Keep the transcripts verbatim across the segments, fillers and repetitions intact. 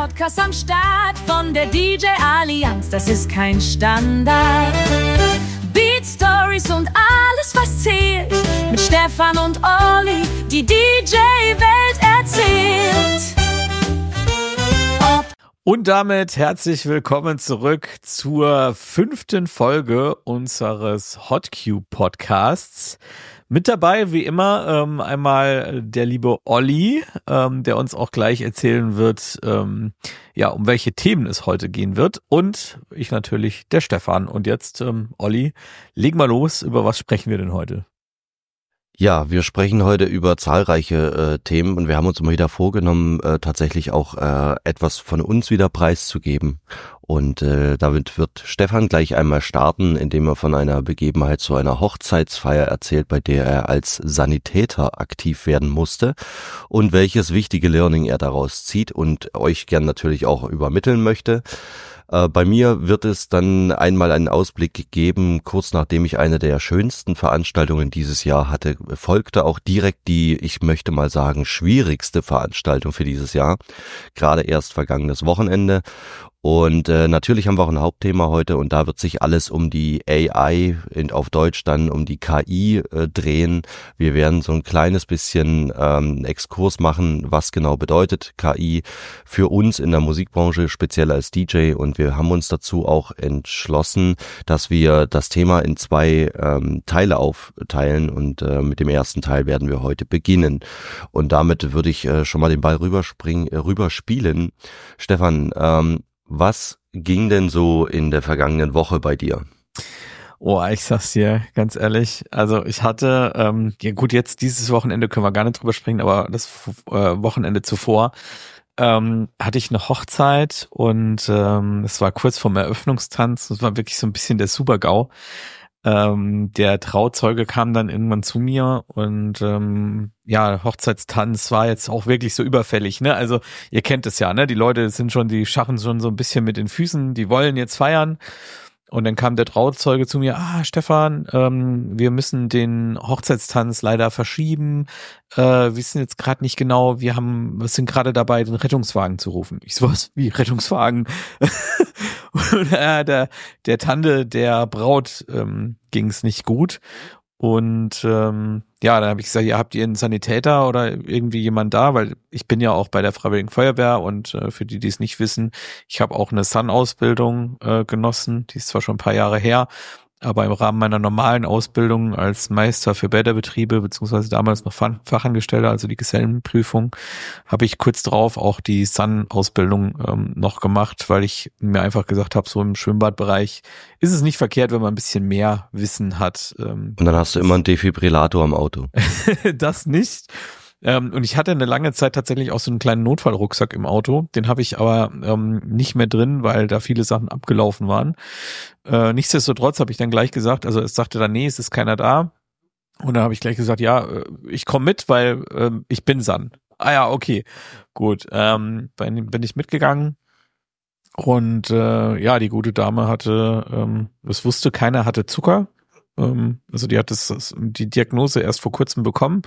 Podcast am Start von der D J Allianz, das ist kein Standard. Beat Stories und alles, was zählt, mit Stefan und Olli, die D J-Welt erzählt. Und damit herzlich willkommen zurück zur fünften Folge unseres Hot Cube Podcasts. Mit dabei, wie immer, ähm, einmal der liebe Olli, ähm, der uns auch gleich erzählen wird, ähm, ja, um welche Themen es heute gehen wird. Und ich natürlich, der Stefan. Und jetzt, ähm, Olli, leg mal los. Über was sprechen wir denn heute? Ja, wir sprechen heute über zahlreiche äh, Themen und wir haben uns immer wieder vorgenommen, äh, tatsächlich auch äh, etwas von uns wieder preiszugeben. Und äh, damit wird Stefan gleich einmal starten, indem er von einer Begebenheit zu einer Hochzeitsfeier erzählt, bei der er als Sanitäter aktiv werden musste und welches wichtige Learning er daraus zieht und euch gern natürlich auch übermitteln möchte. Äh, bei mir wird es dann einmal einen Ausblick gegeben, kurz nachdem ich eine der schönsten Veranstaltungen dieses Jahr hatte, folgte auch direkt die, ich möchte mal sagen, schwierigste Veranstaltung für dieses Jahr, gerade erst vergangenes Wochenende. Und äh, natürlich haben wir auch ein Hauptthema heute und da wird sich alles um die A I, in, auf Deutsch dann um die K I äh, drehen. Wir werden so ein kleines bisschen ähm, Exkurs machen, was genau bedeutet K I für uns in der Musikbranche, speziell als D J. Und wir haben uns dazu auch entschlossen, dass wir das Thema in zwei ähm, Teile aufteilen und äh, mit dem ersten Teil werden wir heute beginnen. Und damit würde ich äh, schon mal den Ball rüberspringen, äh, rüberspielen. Stefan, ähm, was ging denn so in der vergangenen Woche bei dir? Oh, ich sag's dir ganz ehrlich, also ich hatte, ähm, ja gut, jetzt dieses Wochenende können wir gar nicht drüber sprechen, aber das äh, Wochenende zuvor ähm, hatte ich eine Hochzeit und ähm, es war kurz vorm Eröffnungstanz, das war wirklich so ein bisschen der Super-GAU. Ähm, der Trauzeuge kam dann irgendwann zu mir und ähm, ja, Hochzeitstanz war jetzt auch wirklich so überfällig, ne? Also ihr kennt es ja, ne? Die Leute sind schon, die schaffen schon so ein bisschen mit den Füßen, die wollen jetzt feiern. Und dann kam der Trauzeuge zu mir, ah, Stefan, ähm, wir müssen den Hochzeitstanz leider verschieben. Äh, wir wissen jetzt gerade nicht genau, wir haben, wir sind gerade dabei, den Rettungswagen zu rufen. Ich so, was? Wie Rettungswagen? Und äh, der, der Tante der Braut ähm, ging es nicht gut. Und ähm, ja, dann habe ich gesagt, ja, habt ihr einen Sanitäter oder irgendwie jemand da? Weil ich bin ja auch bei der Freiwilligen Feuerwehr und äh, für die, die es nicht wissen, ich habe auch eine S A N-Ausbildung äh, genossen, die ist zwar schon ein paar Jahre her, aber im Rahmen meiner normalen Ausbildung als Meister für Bäderbetriebe, beziehungsweise damals noch Fachangestellter, also die Gesellenprüfung, habe ich kurz drauf auch die S A N-Ausbildung ähm, noch gemacht, weil ich mir einfach gesagt habe, so im Schwimmbadbereich ist es nicht verkehrt, wenn man ein bisschen mehr Wissen hat. Ähm, Und dann hast du immer einen Defibrillator am Auto. Das nicht. Ähm, und ich hatte eine lange Zeit tatsächlich auch so einen kleinen Notfallrucksack im Auto. Den habe ich aber ähm, nicht mehr drin, weil da viele Sachen abgelaufen waren. Äh, nichtsdestotrotz habe ich dann gleich gesagt, also es sagte dann, nee, es ist keiner da. Und dann habe ich gleich gesagt, ja, ich komme mit, weil äh, ich bin S A N. Ah ja, okay, gut. Ähm, bin, bin ich mitgegangen. Und äh, ja, die gute Dame hatte, ähm, das wusste keiner, hatte Zucker. Ähm, also die hat das, das, die Diagnose erst vor kurzem bekommen.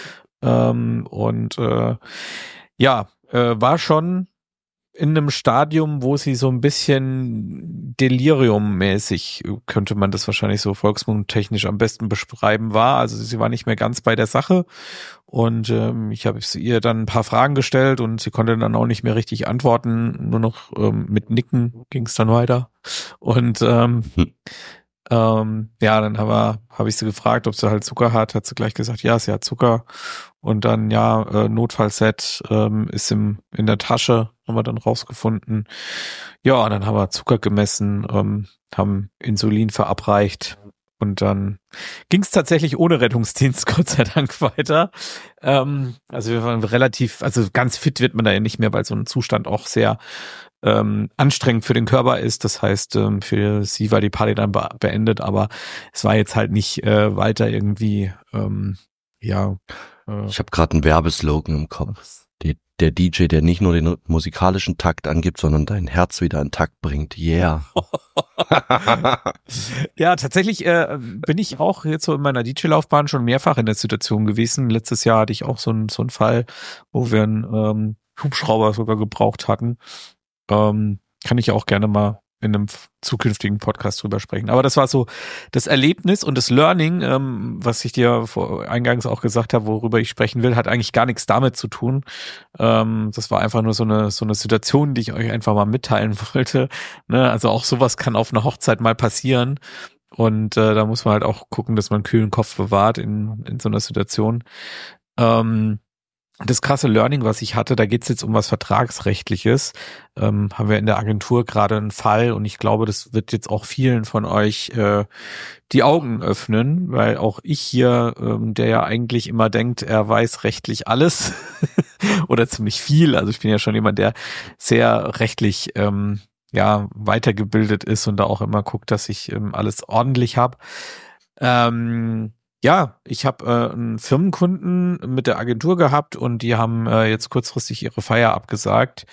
Ähm, und äh, ja, äh, war schon in einem Stadium, wo sie so ein bisschen Delirium-mäßig, könnte man das wahrscheinlich so volksmundtechnisch am besten beschreiben, war. Also sie war nicht mehr ganz bei der Sache und ähm, ich habe ihr dann ein paar Fragen gestellt und sie konnte dann auch nicht mehr richtig antworten, nur noch ähm, mit Nicken ging es dann weiter und ähm, hm. Ähm, ja, dann habe hab ich sie gefragt, ob sie halt Zucker hat, hat sie gleich gesagt, ja, sie hat Zucker. Und dann, ja, äh, Notfallset ähm, ist im in der Tasche, haben wir dann rausgefunden. Ja, und dann haben wir Zucker gemessen, ähm, haben Insulin verabreicht und dann ging es tatsächlich ohne Rettungsdienst, Gott sei Dank, weiter. Ähm, also wir waren relativ, also ganz fit wird man da ja nicht mehr, weil so ein Zustand auch sehr ähm, anstrengend für den Körper ist. Das heißt, ähm, für sie war die Party dann be- beendet, aber es war jetzt halt nicht äh, weiter irgendwie, ähm, ja. Äh, ich habe gerade einen Werbeslogan im Kopf. Die, der D J, der nicht nur den musikalischen Takt angibt, sondern dein Herz wieder in Takt bringt. Yeah. Ja, tatsächlich äh, bin ich auch jetzt so in meiner D J-Laufbahn schon mehrfach in der Situation gewesen. Letztes Jahr hatte ich auch so einen so einen Fall, wo wir einen ähm, Hubschrauber sogar gebraucht hatten. Ähm, kann ich auch gerne mal in einem zukünftigen Podcast drüber sprechen. Aber das war so das Erlebnis und das Learning, ähm, was ich dir vor, eingangs auch gesagt habe, worüber ich sprechen will, hat eigentlich gar nichts damit zu tun. Ähm, das war einfach nur so eine so eine Situation, die ich euch einfach mal mitteilen wollte. Ne? Also auch sowas kann auf einer Hochzeit mal passieren. Und äh, da muss man halt auch gucken, dass man einen kühlen Kopf bewahrt in in so einer Situation. Ähm, Das krasse Learning, was ich hatte, da geht's jetzt um was Vertragsrechtliches. Ähm, haben wir in der Agentur gerade einen Fall und ich glaube, das wird jetzt auch vielen von euch äh, die Augen öffnen, weil auch ich hier, ähm, der ja eigentlich immer denkt, er weiß rechtlich alles oder ziemlich viel. Also ich bin ja schon jemand, der sehr rechtlich ähm, ja weitergebildet ist und da auch immer guckt, dass ich ähm, alles ordentlich habe. Ähm, Ja, ich habe äh, einen Firmenkunden mit der Agentur gehabt und die haben äh, jetzt kurzfristig ihre Feier abgesagt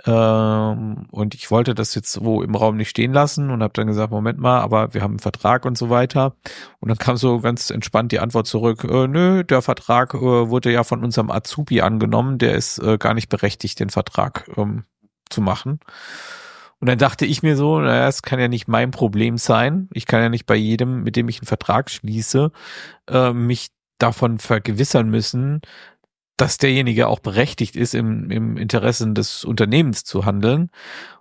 ähm, und ich wollte das jetzt wo im Raum nicht stehen lassen und habe dann gesagt, Moment mal, aber wir haben einen Vertrag und so weiter und dann kam so ganz entspannt die Antwort zurück, äh, nö, der Vertrag äh, wurde ja von unserem Azubi angenommen, der ist äh, gar nicht berechtigt, den Vertrag ähm, zu machen. Und dann dachte ich mir so, naja, es kann ja nicht mein Problem sein. Ich kann ja nicht bei jedem, mit dem ich einen Vertrag schließe, äh, mich davon vergewissern müssen, dass derjenige auch berechtigt ist, im, im Interesse des Unternehmens zu handeln.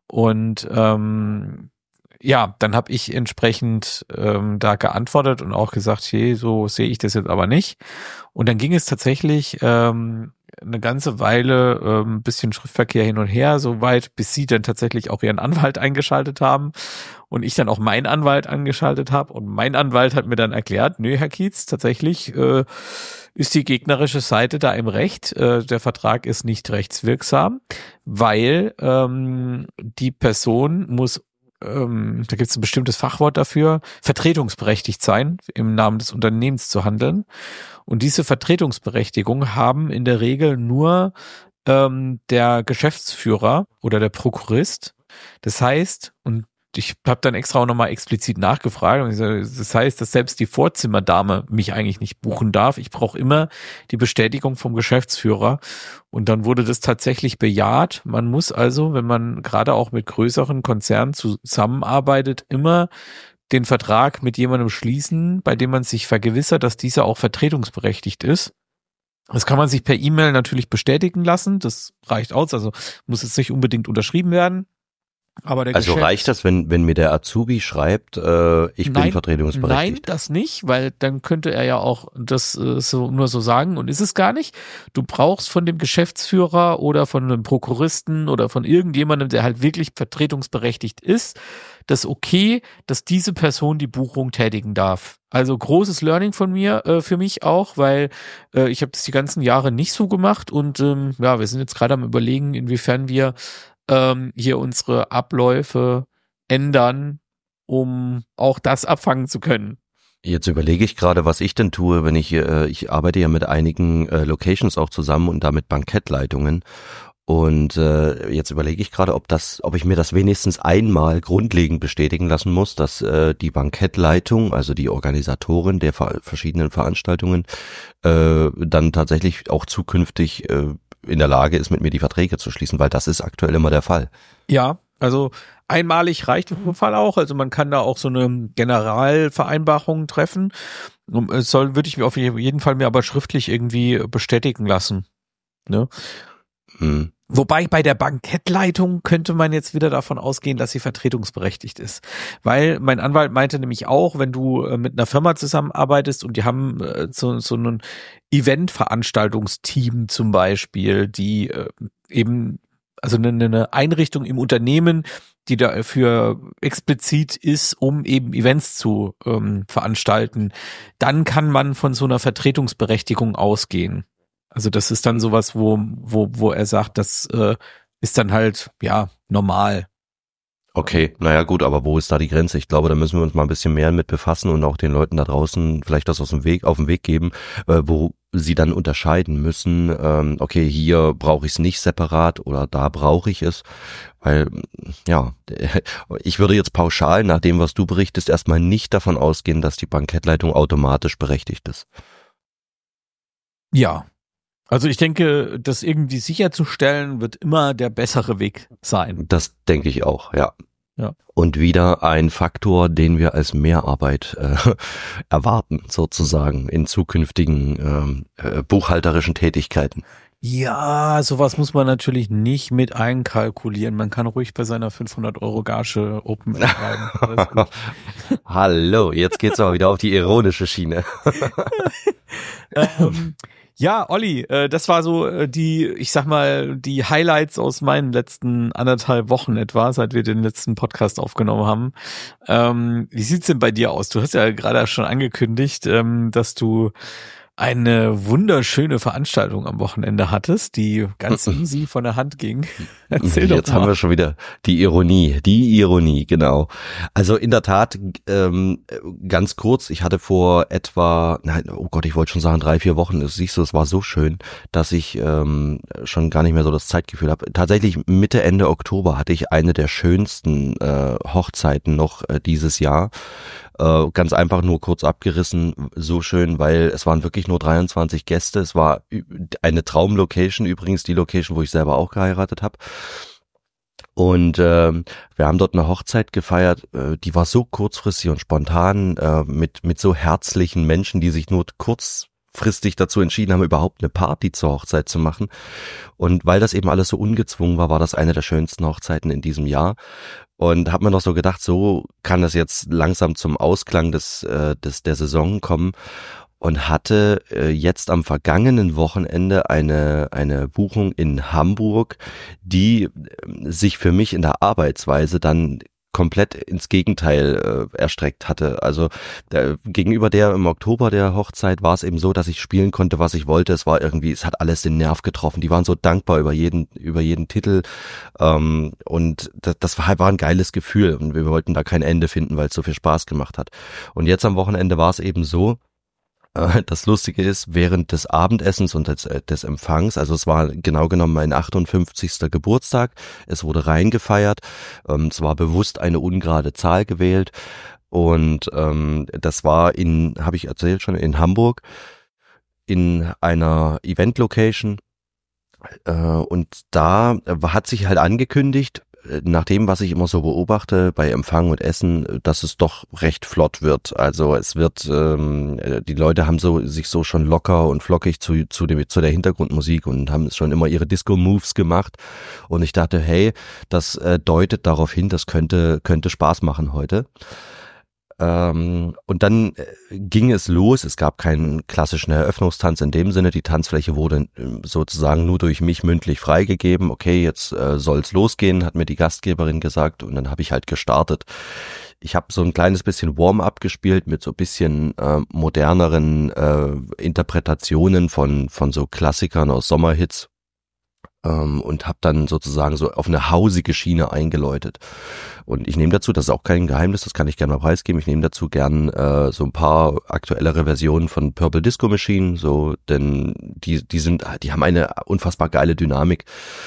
Und ähm, ja, dann habe ich entsprechend ähm, da geantwortet und auch gesagt, hey, so sehe ich das jetzt aber nicht. Und dann ging es tatsächlich ähm, eine ganze Weile ein ähm, bisschen Schriftverkehr hin und her, so weit, bis sie dann tatsächlich auch ihren Anwalt eingeschaltet haben und ich dann auch meinen Anwalt angeschaltet habe und mein Anwalt hat mir dann erklärt, nö, Herr Kietz, tatsächlich äh, ist die gegnerische Seite da im Recht, äh, der Vertrag ist nicht rechtswirksam, weil ähm, die Person muss ähm, da gibt es ein bestimmtes Fachwort dafür, vertretungsberechtigt sein, im Namen des Unternehmens zu handeln. Und diese Vertretungsberechtigung haben in der Regel nur ähm, der Geschäftsführer oder der Prokurist. Das heißt, und ich habe dann extra auch nochmal explizit nachgefragt, und das heißt, dass selbst die Vorzimmerdame mich eigentlich nicht buchen darf. Ich brauche immer die Bestätigung vom Geschäftsführer. Und dann wurde das tatsächlich bejaht. Man muss also, wenn man gerade auch mit größeren Konzernen zusammenarbeitet, immer den Vertrag mit jemandem schließen, bei dem man sich vergewissert, dass dieser auch vertretungsberechtigt ist. Das kann man sich per E-Mail natürlich bestätigen lassen. Das reicht aus. Also muss es nicht unbedingt unterschrieben werden. Aber der also Geschäft- reicht das, wenn wenn mir der Azubi schreibt, äh, ich nein, bin vertretungsberechtigt? Nein, das nicht, weil dann könnte er ja auch das äh, so nur so sagen und ist es gar nicht. Du brauchst von dem Geschäftsführer oder von einem Prokuristen oder von irgendjemandem, der halt wirklich vertretungsberechtigt ist, das okay, dass diese Person die Buchung tätigen darf. Also großes Learning von mir, äh, für mich auch, weil äh, ich habe das die ganzen Jahre nicht so gemacht und ähm, ja, wir sind jetzt gerade am Überlegen, inwiefern wir ähm, hier unsere Abläufe ändern, um auch das abfangen zu können. Jetzt überlege ich gerade, was ich denn tue, wenn ich, äh, ich arbeite ja mit einigen äh, Locations auch zusammen und damit Bankettleitungen. Und äh, jetzt überlege ich gerade, ob das, ob ich mir das wenigstens einmal grundlegend bestätigen lassen muss, dass äh, die Bankettleitung, also die Organisatorin der ver- verschiedenen Veranstaltungen, äh, dann tatsächlich auch zukünftig äh, in der Lage ist, mit mir die Verträge zu schließen, weil das ist aktuell immer der Fall. Ja, also einmalig reicht im Fall auch. Also man kann da auch so eine Generalvereinbarung treffen. Es soll, würde ich mir auf jeden Fall mir aber schriftlich irgendwie bestätigen lassen. Ne? Hm. Wobei bei der Bankettleitung könnte man jetzt wieder davon ausgehen, dass sie vertretungsberechtigt ist. Weil mein Anwalt meinte nämlich auch, wenn du äh, mit einer Firma zusammenarbeitest und die haben äh, so, so ein Eventveranstaltungsteam zum Beispiel, die äh, eben, also eine, eine Einrichtung im Unternehmen, die dafür explizit ist, um eben Events zu ähm, veranstalten, dann kann man von so einer Vertretungsberechtigung ausgehen. Also das ist dann sowas, wo wo wo er sagt, das äh, ist dann halt ja normal. Okay, naja gut, aber wo ist da die Grenze? Ich glaube, da müssen wir uns mal ein bisschen mehr mit befassen und auch den Leuten da draußen vielleicht das aus dem Weg, auf den Weg geben, äh, wo sie dann unterscheiden müssen, ähm, okay, hier brauche ich es nicht separat oder da brauche ich es, weil, ja, ich würde jetzt pauschal nach dem, was du berichtest, erstmal nicht davon ausgehen, dass die Bankettleitung automatisch berechtigt ist. Ja. Also ich denke, das irgendwie sicherzustellen, wird immer der bessere Weg sein. Das denke ich auch, ja. Ja. Und wieder ein Faktor, den wir als Mehrarbeit äh, erwarten, sozusagen, in zukünftigen ähm, äh, buchhalterischen Tätigkeiten. Ja, sowas muss man natürlich nicht mit einkalkulieren. Man kann ruhig bei seiner fünfhundert Euro Gage Open bleiben. Hallo, jetzt geht's aber wieder auf die ironische Schiene. ähm, ja, Olli, äh, das war so äh, die, ich sag mal, die Highlights aus meinen letzten anderthalb Wochen etwa, seit wir den letzten Podcast aufgenommen haben. Ähm, wie sieht's denn bei dir aus? Du hast ja gerade schon angekündigt, ähm, dass du eine wunderschöne Veranstaltung am Wochenende hattest, die ganz easy von der Hand ging. Erzähl doch Jetzt mal. haben wir schon wieder die Ironie, die Ironie, genau. Also in der Tat, ähm, ganz kurz, ich hatte vor etwa, nein, oh Gott, ich wollte schon sagen drei, vier Wochen, das siehst du, es war so schön, dass ich ähm, schon gar nicht mehr so das Zeitgefühl habe. Tatsächlich Mitte, Ende Oktober hatte ich eine der schönsten äh, Hochzeiten noch äh, dieses Jahr. Äh, ganz einfach nur kurz abgerissen, so schön, weil es waren wirklich nur dreiundzwanzig Gäste. Es war eine Traumlocation, übrigens die Location, wo ich selber auch geheiratet habe. Und ähm, wir haben dort eine Hochzeit gefeiert, äh, die war so kurzfristig und spontan, äh, mit mit so herzlichen Menschen, die sich nur kurzfristig dazu entschieden haben, überhaupt eine Party zur Hochzeit zu machen. Und weil das eben alles so ungezwungen war, war das eine der schönsten Hochzeiten in diesem Jahr. Und habe mir noch so gedacht, so kann das jetzt langsam zum Ausklang des, äh, des der Saison kommen und hatte äh, jetzt am vergangenen Wochenende eine eine Buchung in Hamburg, die äh, sich für mich in der Arbeitsweise dann komplett ins Gegenteil äh, erstreckt hatte. Also der, gegenüber der im Oktober der Hochzeit war es eben so, dass ich spielen konnte, was ich wollte. Es war irgendwie, es hat alles den Nerv getroffen. Die waren so dankbar über jeden über jeden Titel ähm, und das, das war, war ein geiles Gefühl und wir wollten da kein Ende finden, weil es so viel Spaß gemacht hat. Und jetzt am Wochenende war es eben so, das Lustige ist, während des Abendessens und des, des Empfangs, also es war genau genommen mein achtundfünfzigster Geburtstag, es wurde reingefeiert, ähm, es war bewusst eine ungerade Zahl gewählt und ähm, das war in, habe ich erzählt schon, in Hamburg, in einer Event-Location äh, und da hat sich halt angekündigt, nach dem, was ich immer so beobachte bei Empfang und Essen, dass es doch recht flott wird. Also es wird, ähm, die Leute haben so sich so schon locker und flockig zu zu, dem, zu der Hintergrundmusik und haben schon immer ihre Disco-Moves gemacht. Und ich dachte, hey, das äh, deutet darauf hin, das könnte könnte Spaß machen heute. Ähm, und dann äh, ging es los. Es gab keinen klassischen Eröffnungstanz in dem Sinne. Die Tanzfläche wurde äh, sozusagen nur durch mich mündlich freigegeben. Okay, jetzt äh, soll's losgehen, hat mir die Gastgeberin gesagt. Und dann habe ich halt gestartet. Ich habe so ein kleines bisschen Warm-up gespielt mit so ein bisschen äh, moderneren äh, Interpretationen von von so Klassikern aus Sommerhits. Ähm, und habe dann sozusagen so auf eine hausige Schiene eingeläutet. Und ich nehme dazu, das ist auch kein Geheimnis, das kann ich gerne mal preisgeben, ich nehme dazu gern äh, so ein paar aktuellere Versionen von Purple Disco Machine, so, denn die die sind, die haben eine unfassbar geile Dynamik.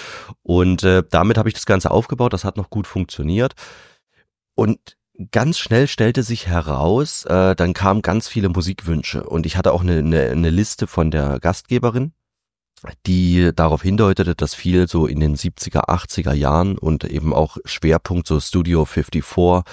Und äh, damit habe ich das Ganze aufgebaut, das hat noch gut funktioniert. Und ganz schnell stellte sich heraus, äh, dann kamen ganz viele Musikwünsche und ich hatte auch eine, eine, eine Liste von der Gastgeberin, die darauf hindeutete, dass viel so in den siebziger, achtziger Jahren und eben auch Schwerpunkt so Studio fünfundfünfzig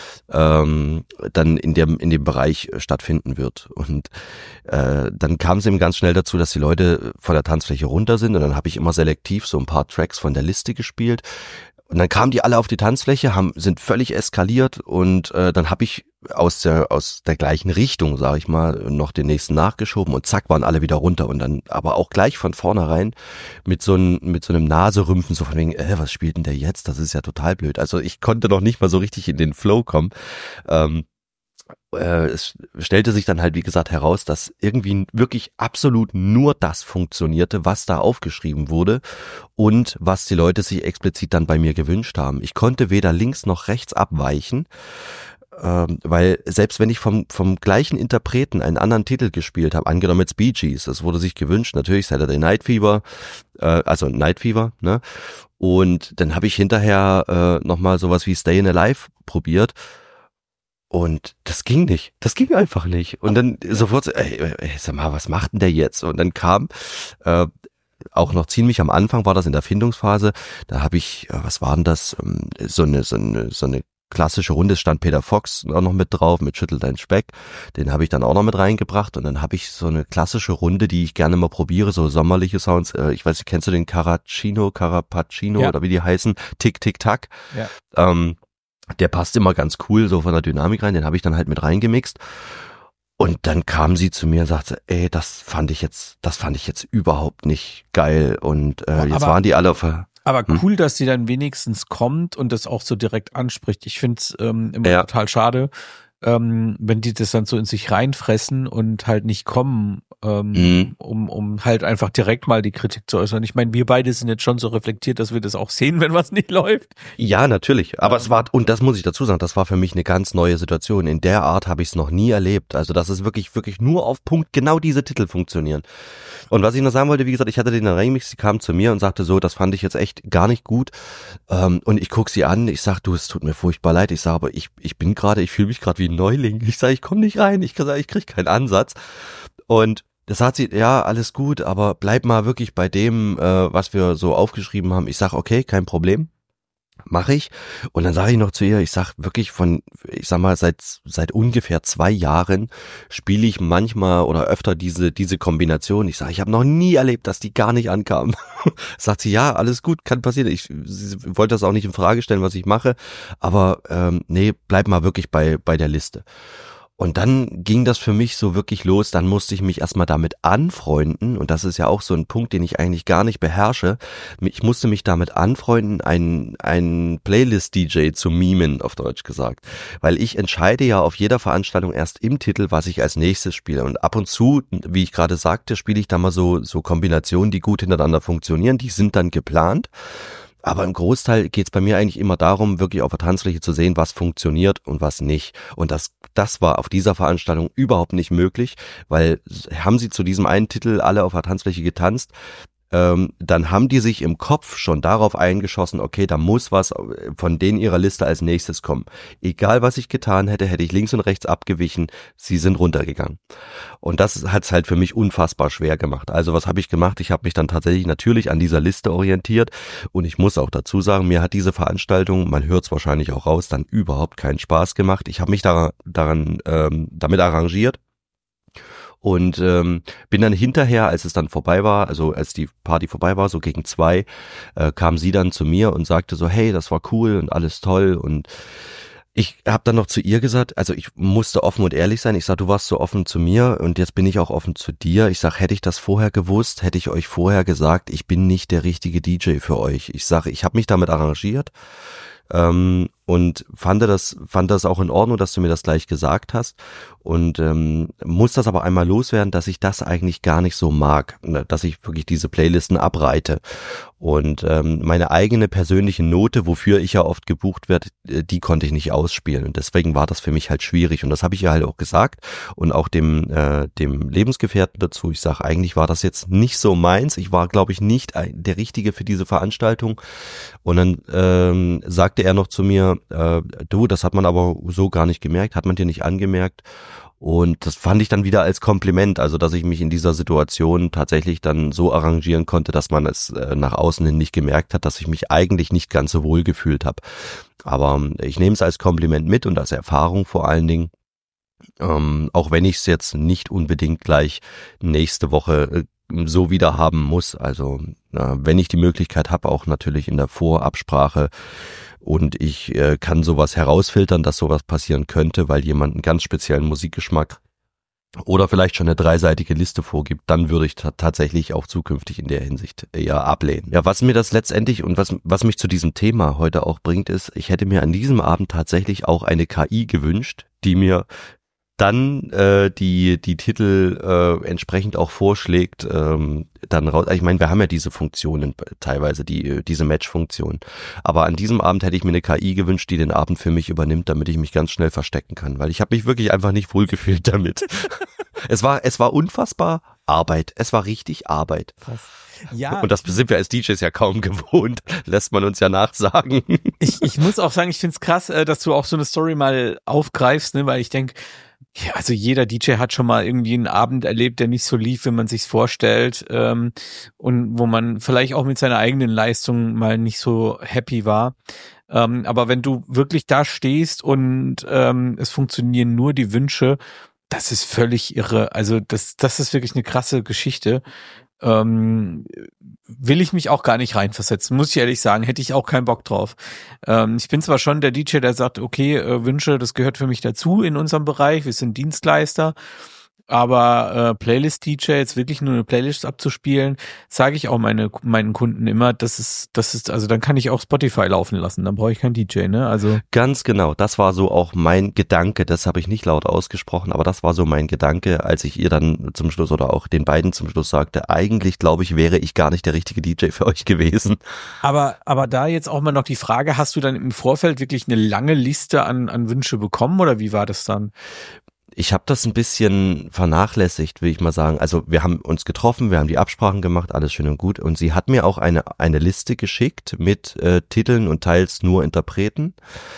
ähm, dann in dem in dem Bereich stattfinden wird. Und äh, dann kam es eben ganz schnell dazu, dass die Leute von der Tanzfläche runter sind und dann habe ich immer selektiv so ein paar Tracks von der Liste gespielt. Und dann kamen die alle auf die Tanzfläche, haben sind völlig eskaliert und äh, dann habe ich aus der aus der gleichen Richtung, sage ich mal, noch den nächsten nachgeschoben und zack waren alle wieder runter und dann aber auch gleich von vornherein mit so einem mit so einem Naserümpfen so von wegen, äh, was spielt denn der jetzt? Das ist ja total blöd. Also ich konnte noch nicht mal so richtig in den Flow kommen. Ähm, äh, es stellte sich dann halt, wie gesagt, heraus, dass irgendwie wirklich absolut nur das funktionierte, was da aufgeschrieben wurde und was die Leute sich explizit dann bei mir gewünscht haben. Ich konnte weder links noch rechts abweichen, ähm, weil selbst wenn ich vom vom gleichen Interpreten einen anderen Titel gespielt habe, angenommen jetzt Bee Gees, das wurde sich gewünscht, natürlich Saturday Night Fever, äh, also Night Fever, ne? Und dann habe ich hinterher äh, nochmal sowas wie Stayin' Alive probiert. Und das ging nicht. Das ging einfach nicht. Und dann sofort so, ey, ey, sag mal, was macht denn der jetzt? Und dann kam äh, auch noch ziemlich am Anfang, war das in der Findungsphase, da habe ich, äh, was war denn das, ähm, so eine, so eine, so eine klassische Runde, stand Peter Fox auch noch mit drauf, mit Schüttel dein Speck, den habe ich dann auch noch mit reingebracht und dann habe ich so eine klassische Runde, die ich gerne mal probiere, so sommerliche Sounds, äh, ich weiß nicht, kennst du den Caracino, Carapacino ja. oder wie die heißen, Tick, Tick, Tack, ja. ähm, der passt immer ganz cool so von der Dynamik rein, den habe ich dann halt mit reingemixt. Und dann kam sie zu mir und sagte, ey, das fand ich jetzt, das fand ich jetzt überhaupt nicht geil. Und äh, jetzt aber, waren die alle auf der, aber hm? cool, dass sie dann wenigstens kommt und das auch so direkt anspricht. Ich finde es ähm, immer ja. total schade, ähm, wenn die das dann so in sich reinfressen und halt nicht kommen, ähm, mhm. um um halt einfach direkt mal die Kritik zu äußern. Ich meine, wir beide sind jetzt schon so reflektiert, dass wir das auch sehen, wenn was nicht läuft. Ja, natürlich. Aber ähm. es war, und das muss ich dazu sagen, das war für mich eine ganz neue Situation. In der Art habe ich es noch nie erlebt. Also, dass es wirklich, wirklich nur auf Punkt genau diese Titel funktionieren. Und was ich noch sagen wollte, wie gesagt, ich hatte den Remix, sie kam zu mir und sagte so, das fand ich jetzt echt gar nicht gut. Ähm, und ich guck sie an, ich sag, du, es tut mir furchtbar leid. Ich sage, aber ich ich bin gerade, ich fühle mich gerade wie ein Neuling. Ich sage, ich komme nicht rein. Ich sage, ich krieg keinen Ansatz. Und das sagt sie, ja, alles gut, aber bleib mal wirklich bei dem, äh, was wir so aufgeschrieben haben. Ich sag, okay, kein Problem, mache ich. Und dann sage ich noch zu ihr, ich sag wirklich von, ich sag mal, seit seit ungefähr zwei Jahren spiele ich manchmal oder öfter diese diese Kombination. Ich sage, ich habe noch nie erlebt, dass die gar nicht ankam. Sagt sie, ja, alles gut, kann passieren. Ich sie wollte das auch nicht in Frage stellen, was ich mache, aber ähm, nee, bleib mal wirklich bei bei der Liste. Und dann ging das für mich so wirklich los, dann musste ich mich erstmal damit anfreunden und das ist ja auch so ein Punkt, den ich eigentlich gar nicht beherrsche. Ich musste mich damit anfreunden, einen, einen Playlist-D J zu mimen, auf Deutsch gesagt. Weil ich entscheide ja auf jeder Veranstaltung erst im Titel, was ich als nächstes spiele. Und ab und zu, wie ich gerade sagte, spiele ich da mal so, so Kombinationen, die gut hintereinander funktionieren, die sind dann geplant. Aber im Großteil geht's bei mir eigentlich immer darum, wirklich auf der Tanzfläche zu sehen, was funktioniert und was nicht. Und das, das war auf dieser Veranstaltung überhaupt nicht möglich, weil haben sie zu diesem einen Titel alle auf der Tanzfläche getanzt, ähm, dann haben die sich im Kopf schon darauf eingeschossen, okay, da muss was von denen ihrer Liste als nächstes kommen. Egal, was ich getan hätte, hätte ich links und rechts abgewichen, sie sind runtergegangen. Und das hat's halt für mich unfassbar schwer gemacht. Also was habe ich gemacht? Ich habe mich dann tatsächlich natürlich an dieser Liste orientiert und ich muss auch dazu sagen, mir hat diese Veranstaltung, man hört es wahrscheinlich auch raus, dann überhaupt keinen Spaß gemacht. Ich habe mich daran, daran ähm, damit arrangiert. Und ähm, bin dann hinterher, als es dann vorbei war, also als die Party vorbei war, so gegen zwei, äh, kam sie dann zu mir und sagte so, hey, das war cool und alles toll. Und ich habe dann noch zu ihr gesagt, also ich musste offen und ehrlich sein. Ich sag, du warst so offen zu mir und jetzt bin ich auch offen zu dir. Ich sag, hätte ich das vorher gewusst, hätte ich euch vorher gesagt, ich bin nicht der richtige D J für euch. Ich sage, ich habe mich damit arrangiert. Ähm, und fand das, fand das auch in Ordnung, dass du mir das gleich gesagt hast und ähm, muss das aber einmal loswerden, dass ich das eigentlich gar nicht so mag, dass ich wirklich diese Playlisten abreite und ähm, meine eigene persönliche Note, wofür ich ja oft gebucht werde, die konnte ich nicht ausspielen und deswegen war das für mich halt schwierig und das habe ich ja halt auch gesagt und auch dem äh, dem Lebensgefährten dazu. Ich sage, eigentlich war das jetzt nicht so meins, ich war glaube ich nicht der Richtige für diese Veranstaltung und dann ähm, sagte er noch zu mir, Äh, du, das hat man aber so gar nicht gemerkt, hat man dir nicht angemerkt und das fand ich dann wieder als Kompliment, also dass ich mich in dieser Situation tatsächlich dann so arrangieren konnte, dass man es äh, nach außen hin nicht gemerkt hat, dass ich mich eigentlich nicht ganz so wohl gefühlt habe, aber ich nehme es als Kompliment mit und als Erfahrung vor allen Dingen, ähm, auch wenn ich es jetzt nicht unbedingt gleich nächste Woche äh, so wieder haben muss, also äh, wenn ich die Möglichkeit habe, auch natürlich in der Vorabsprache und ich äh, kann sowas herausfiltern, dass sowas passieren könnte, weil jemand einen ganz speziellen Musikgeschmack oder vielleicht schon eine dreiseitige Liste vorgibt, dann würde ich ta- tatsächlich auch zukünftig in der Hinsicht eher ablehnen. Ja, was mir das letztendlich und was was mich zu diesem Thema heute auch bringt, ist, ich hätte mir an diesem Abend tatsächlich auch eine K I gewünscht, die mir dann äh, die die Titel äh, entsprechend auch vorschlägt, ähm, dann raus. Ich meine, wir haben ja diese Funktionen teilweise, die diese Match-Funktion. Aber an diesem Abend hätte ich mir eine K I gewünscht, die den Abend für mich übernimmt, damit ich mich ganz schnell verstecken kann, weil ich habe mich wirklich einfach nicht wohlgefühlt damit. es war es war unfassbar Arbeit. Es war richtig Arbeit. Krass. Ja. Und das sind wir als D Js ja kaum gewohnt, lässt man uns ja nachsagen. Ich, ich muss auch sagen, ich find's krass, dass du auch so eine Story mal aufgreifst, ne, weil ich denke, ja, also jeder D J hat schon mal irgendwie einen Abend erlebt, der nicht so lief, wie man sich's vorstellt, ähm, und wo man vielleicht auch mit seiner eigenen Leistung mal nicht so happy war. Ähm, aber wenn du wirklich da stehst und ähm, es funktionieren nur die Wünsche, das ist völlig irre. Also das, das ist wirklich eine krasse Geschichte. Ähm, will ich mich auch gar nicht reinversetzen, muss ich ehrlich sagen, hätte ich auch keinen Bock drauf. Ähm, ich bin zwar schon der D J, der sagt, okay, äh, Wünsche, das gehört für mich dazu in unserem Bereich, wir sind Dienstleister, aber äh, Playlist-D J, jetzt wirklich nur eine Playlist abzuspielen, sage ich auch meine meinen Kunden immer, das ist, das ist, also dann kann ich auch Spotify laufen lassen, dann brauche ich keinen D J, ne? Also ganz genau, das war so auch mein Gedanke, das habe ich nicht laut ausgesprochen, aber das war so mein Gedanke, als ich ihr dann zum Schluss oder auch den beiden zum Schluss sagte, eigentlich glaube ich, wäre ich gar nicht der richtige D J für euch gewesen. Aber aber da jetzt auch mal noch die Frage, hast du dann im Vorfeld wirklich eine lange Liste an an Wünsche bekommen oder wie war das dann? Ich habe das ein bisschen vernachlässigt, will ich mal sagen. Also wir haben uns getroffen, wir haben die Absprachen gemacht, alles schön und gut. Und sie hat mir auch eine eine Liste geschickt mit äh, Titeln und teils nur Interpreten.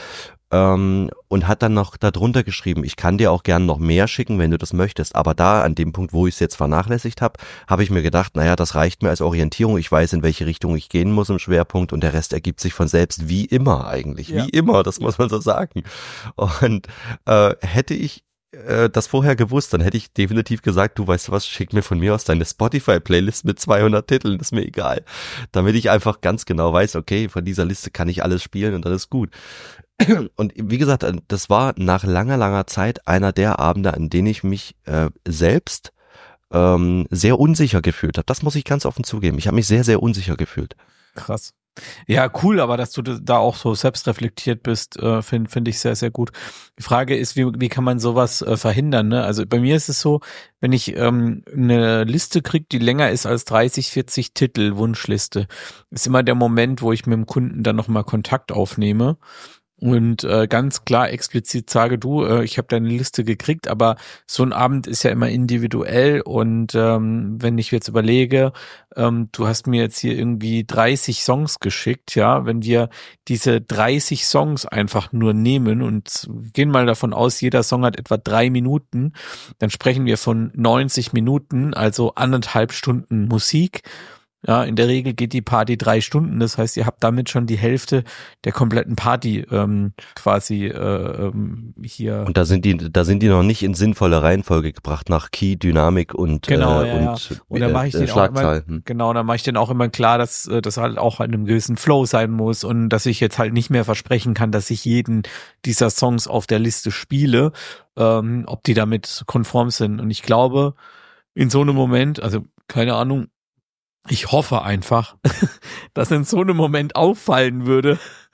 Ähm, und hat dann noch darunter geschrieben, ich kann dir auch gern noch mehr schicken, wenn du das möchtest. Aber da, an dem Punkt, wo ich es jetzt vernachlässigt habe, habe ich mir gedacht, naja, das reicht mir als Orientierung. Ich weiß, in welche Richtung ich gehen muss im Schwerpunkt und der Rest ergibt sich von selbst, wie immer eigentlich. Ja. Wie immer, das muss man so sagen. Und äh, hätte ich das vorher gewusst, dann hätte ich definitiv gesagt, du weißt was, schick mir von mir aus deine Spotify-Playlist mit zweihundert Titeln, ist mir egal. Damit ich einfach ganz genau weiß, okay, von dieser Liste kann ich alles spielen und dann ist gut. Und wie gesagt, das war nach langer, langer Zeit einer der Abende, an denen ich mich äh, selbst ähm, sehr unsicher gefühlt habe. Das muss ich ganz offen zugeben. Ich habe mich sehr, sehr unsicher gefühlt. Krass. Ja, cool, aber dass du da auch so selbstreflektiert bist, äh, finde find ich sehr, sehr gut. Die Frage ist, wie, wie kann man sowas äh, verhindern, ne? Also bei mir ist es so, wenn ich ähm, eine Liste kriege, die länger ist als dreißig, vierzig Titel, Wunschliste, ist immer der Moment, wo ich mit dem Kunden dann nochmal Kontakt aufnehme und äh, ganz klar explizit sage, du, äh, ich habe deine Liste gekriegt, aber so ein Abend ist ja immer individuell und ähm, wenn ich jetzt überlege, ähm, du hast mir jetzt hier irgendwie dreißig Songs geschickt, ja, wenn wir diese dreißig Songs einfach nur nehmen und gehen mal davon aus, jeder Song hat etwa drei Minuten, dann sprechen wir von neunzig Minuten, also anderthalb Stunden Musik. Ja, in der Regel geht die Party drei Stunden, das heißt, ihr habt damit schon die Hälfte der kompletten Party ähm, quasi äh, ähm, hier. Und da sind die, da sind die noch nicht in sinnvolle Reihenfolge gebracht nach Key, Dynamik und genau, äh, ja, und, ja. Und dann mache ich äh, den auch immer, genau, dann mache ich den auch immer klar, dass das halt auch in einem gewissen Flow sein muss und dass ich jetzt halt nicht mehr versprechen kann, dass ich jeden dieser Songs auf der Liste spiele, ähm, ob die damit konform sind. Und ich glaube, in so einem Moment, also keine Ahnung. Ich hoffe einfach, dass in so einem Moment auffallen würde,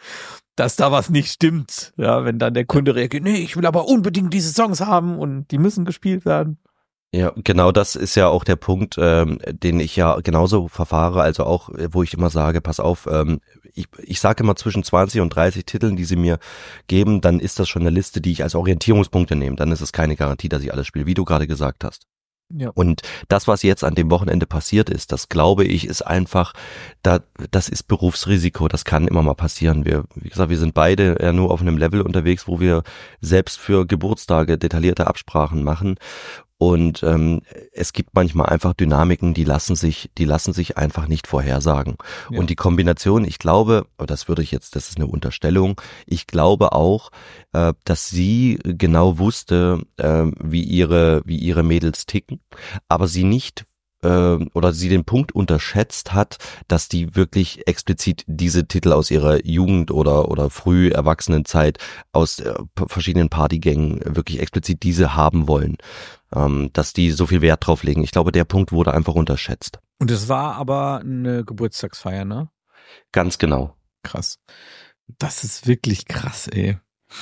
dass da was nicht stimmt. Ja, wenn dann der Kunde reagiert, nee, ich will aber unbedingt diese Songs haben und die müssen gespielt werden. Ja, genau, das ist ja auch der Punkt, ähm, den ich ja genauso verfahre, also auch, wo ich immer sage, pass auf, ähm, ich, ich sage immer zwischen zwanzig und dreißig Titeln, die sie mir geben, dann ist das schon eine Liste, die ich als Orientierungspunkte nehme, dann ist es keine Garantie, dass ich alles spiele, wie du gerade gesagt hast. Ja. Und das, was jetzt an dem Wochenende passiert ist, das glaube ich, ist einfach, da, das ist Berufsrisiko, das kann immer mal passieren. Wir, wie gesagt, wir sind beide ja nur auf einem Level unterwegs, wo wir selbst für Geburtstage detaillierte Absprachen machen. Und ähm, es gibt manchmal einfach Dynamiken, die lassen sich, die lassen sich einfach nicht vorhersagen. Ja. Und die Kombination, ich glaube, das würde ich jetzt, das ist eine Unterstellung, ich glaube auch, äh, dass sie genau wusste, äh, wie ihre, wie ihre Mädels ticken, aber sie nicht oder sie den Punkt unterschätzt hat, dass die wirklich explizit diese Titel aus ihrer Jugend oder oder früh Erwachsenenzeit aus äh, verschiedenen Partygängen wirklich explizit diese haben wollen, ähm, dass die so viel Wert drauf legen. Ich glaube, der Punkt wurde einfach unterschätzt. Und es war aber eine Geburtstagsfeier, ne? Ganz genau. Krass. Das ist wirklich krass, ey.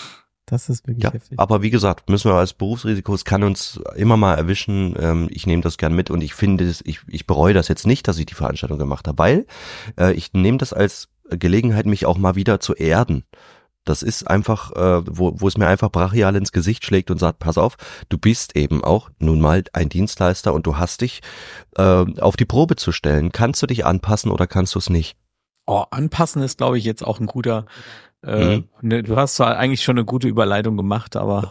Das ist wirklich ja, heftig. Aber wie gesagt, müssen wir als Berufsrisiko, es kann uns immer mal erwischen, ähm, ich nehme das gern mit und ich finde es, ich, ich bereue das jetzt nicht, dass ich die Veranstaltung gemacht habe, weil äh, ich nehme das als Gelegenheit, mich auch mal wieder zu erden. Das ist einfach, äh, wo, wo es mir einfach brachial ins Gesicht schlägt und sagt, pass auf, du bist eben auch nun mal ein Dienstleister und du hast dich äh, auf die Probe zu stellen. Kannst du dich anpassen oder kannst du es nicht? Oh, anpassen ist, glaube ich, jetzt auch ein guter, äh, mhm. ne, du hast zwar eigentlich schon eine gute Überleitung gemacht, aber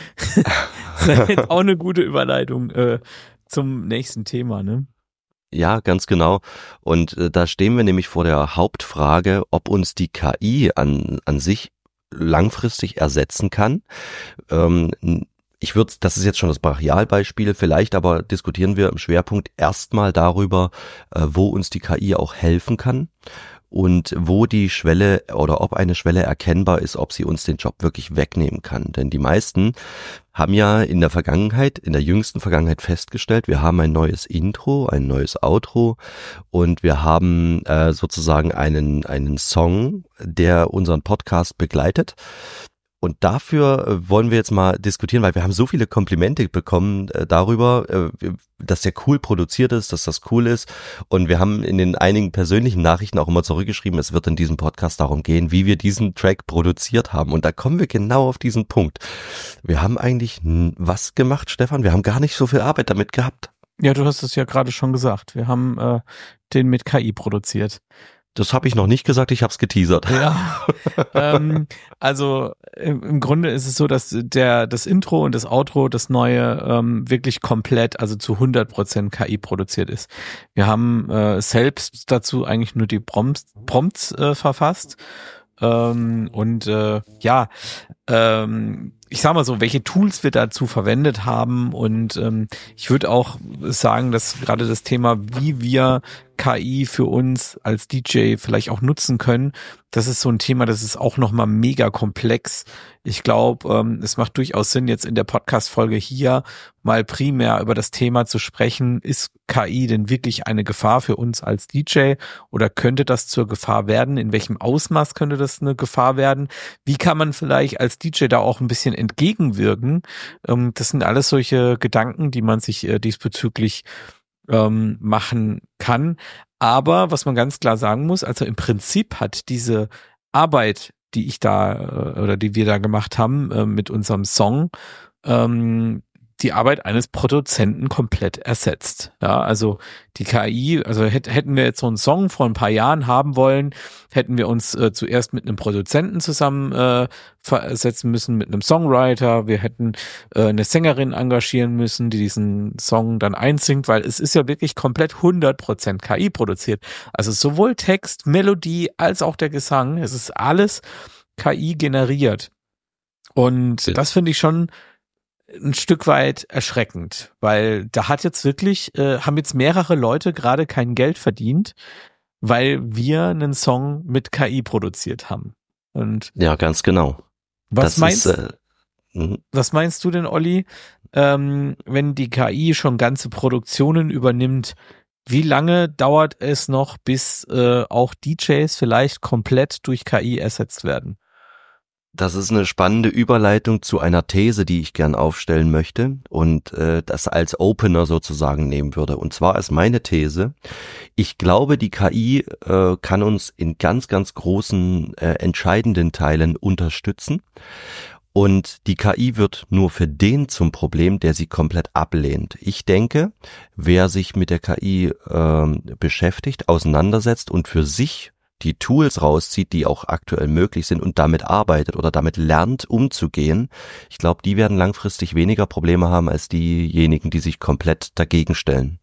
jetzt auch eine gute Überleitung äh, zum nächsten Thema, ne? Ja, ganz genau. Und äh, da stehen wir nämlich vor der Hauptfrage, ob uns die K I an, an sich langfristig ersetzen kann. Ähm, ich würde, das ist jetzt schon das Brachialbeispiel, vielleicht aber diskutieren wir im Schwerpunkt erstmal darüber, äh, wo uns die K I auch helfen kann und wo die Schwelle oder ob eine Schwelle erkennbar ist, ob sie uns den Job wirklich wegnehmen kann. Denn die meisten haben ja in der Vergangenheit, in der jüngsten Vergangenheit festgestellt, wir haben ein neues Intro, ein neues Outro und wir haben äh, sozusagen einen einen Song, der unseren Podcast begleitet. Und dafür wollen wir jetzt mal diskutieren, weil wir haben so viele Komplimente bekommen äh, darüber, äh, dass der cool produziert ist, dass das cool ist. Und wir haben in den einigen persönlichen Nachrichten auch immer zurückgeschrieben, es wird in diesem Podcast darum gehen, wie wir diesen Track produziert haben. Und da kommen wir genau auf diesen Punkt. Wir haben eigentlich was gemacht, Stefan? Wir haben gar nicht so viel Arbeit damit gehabt. Ja, du hast es ja gerade schon gesagt. Wir haben äh, den mit K I produziert. Das habe ich noch nicht gesagt, ich habe es geteasert. Ja, ähm, also im, im Grunde ist es so, dass der das Intro und das Outro, das neue, ähm, wirklich komplett, also zu hundert Prozent K I produziert ist. Wir haben äh, selbst dazu eigentlich nur die Prompts, Prompts äh, verfasst ähm, und äh, ja, ähm, ich sag mal so, welche Tools wir dazu verwendet haben und ähm, ich würde auch sagen, dass gerade das Thema, wie wir K I für uns als D J vielleicht auch nutzen können, das ist so ein Thema, das ist auch nochmal mega komplex. Ich glaube, ähm, es macht durchaus Sinn, jetzt in der Podcast-Folge hier mal primär über das Thema zu sprechen. Ist K I denn wirklich eine Gefahr für uns als D J oder könnte das zur Gefahr werden? In welchem Ausmaß könnte das eine Gefahr werden? Wie kann man vielleicht als D J da auch ein bisschen entgegenwirken? Ähm, das sind alles solche Gedanken, die man sich äh, diesbezüglich ähm, machen kann. Aber was man ganz klar sagen muss, also im Prinzip hat diese Arbeit, die ich da äh, oder die wir da gemacht haben äh, mit unserem Song, ähm, die Arbeit eines Produzenten komplett ersetzt. Ja, also die K I, also hätt, hätten wir jetzt so einen Song vor ein paar Jahren haben wollen, hätten wir uns äh, zuerst mit einem Produzenten zusammen äh, versetzen müssen, mit einem Songwriter, wir hätten äh, eine Sängerin engagieren müssen, die diesen Song dann einsingt, weil es ist ja wirklich komplett hundert Prozent K I produziert. Also sowohl Text, Melodie als auch der Gesang, es ist alles K I generiert. Und das finde ich schon ein Stück weit erschreckend, weil da hat jetzt wirklich, äh, haben jetzt mehrere Leute gerade kein Geld verdient, weil wir einen Song mit K I produziert haben. Und ja, ganz genau. Was das meinst, ist, äh, was meinst du denn, Olli, ähm, wenn die K I schon ganze Produktionen übernimmt, wie lange dauert es noch, bis äh, auch D Js vielleicht komplett durch K I ersetzt werden? Das ist eine spannende Überleitung zu einer These, die ich gern aufstellen möchte und äh, das als Opener sozusagen nehmen würde. Und zwar ist meine These, ich glaube, die K I äh, kann uns in ganz, ganz großen, äh, entscheidenden Teilen unterstützen. Und die K I wird nur für den zum Problem, der sie komplett ablehnt. Ich denke, wer sich mit der K I äh, beschäftigt, auseinandersetzt und für sich die Tools rauszieht, die auch aktuell möglich sind und damit arbeitet oder damit lernt, umzugehen, ich glaube, die werden langfristig weniger Probleme haben als diejenigen, die sich komplett dagegen stellen.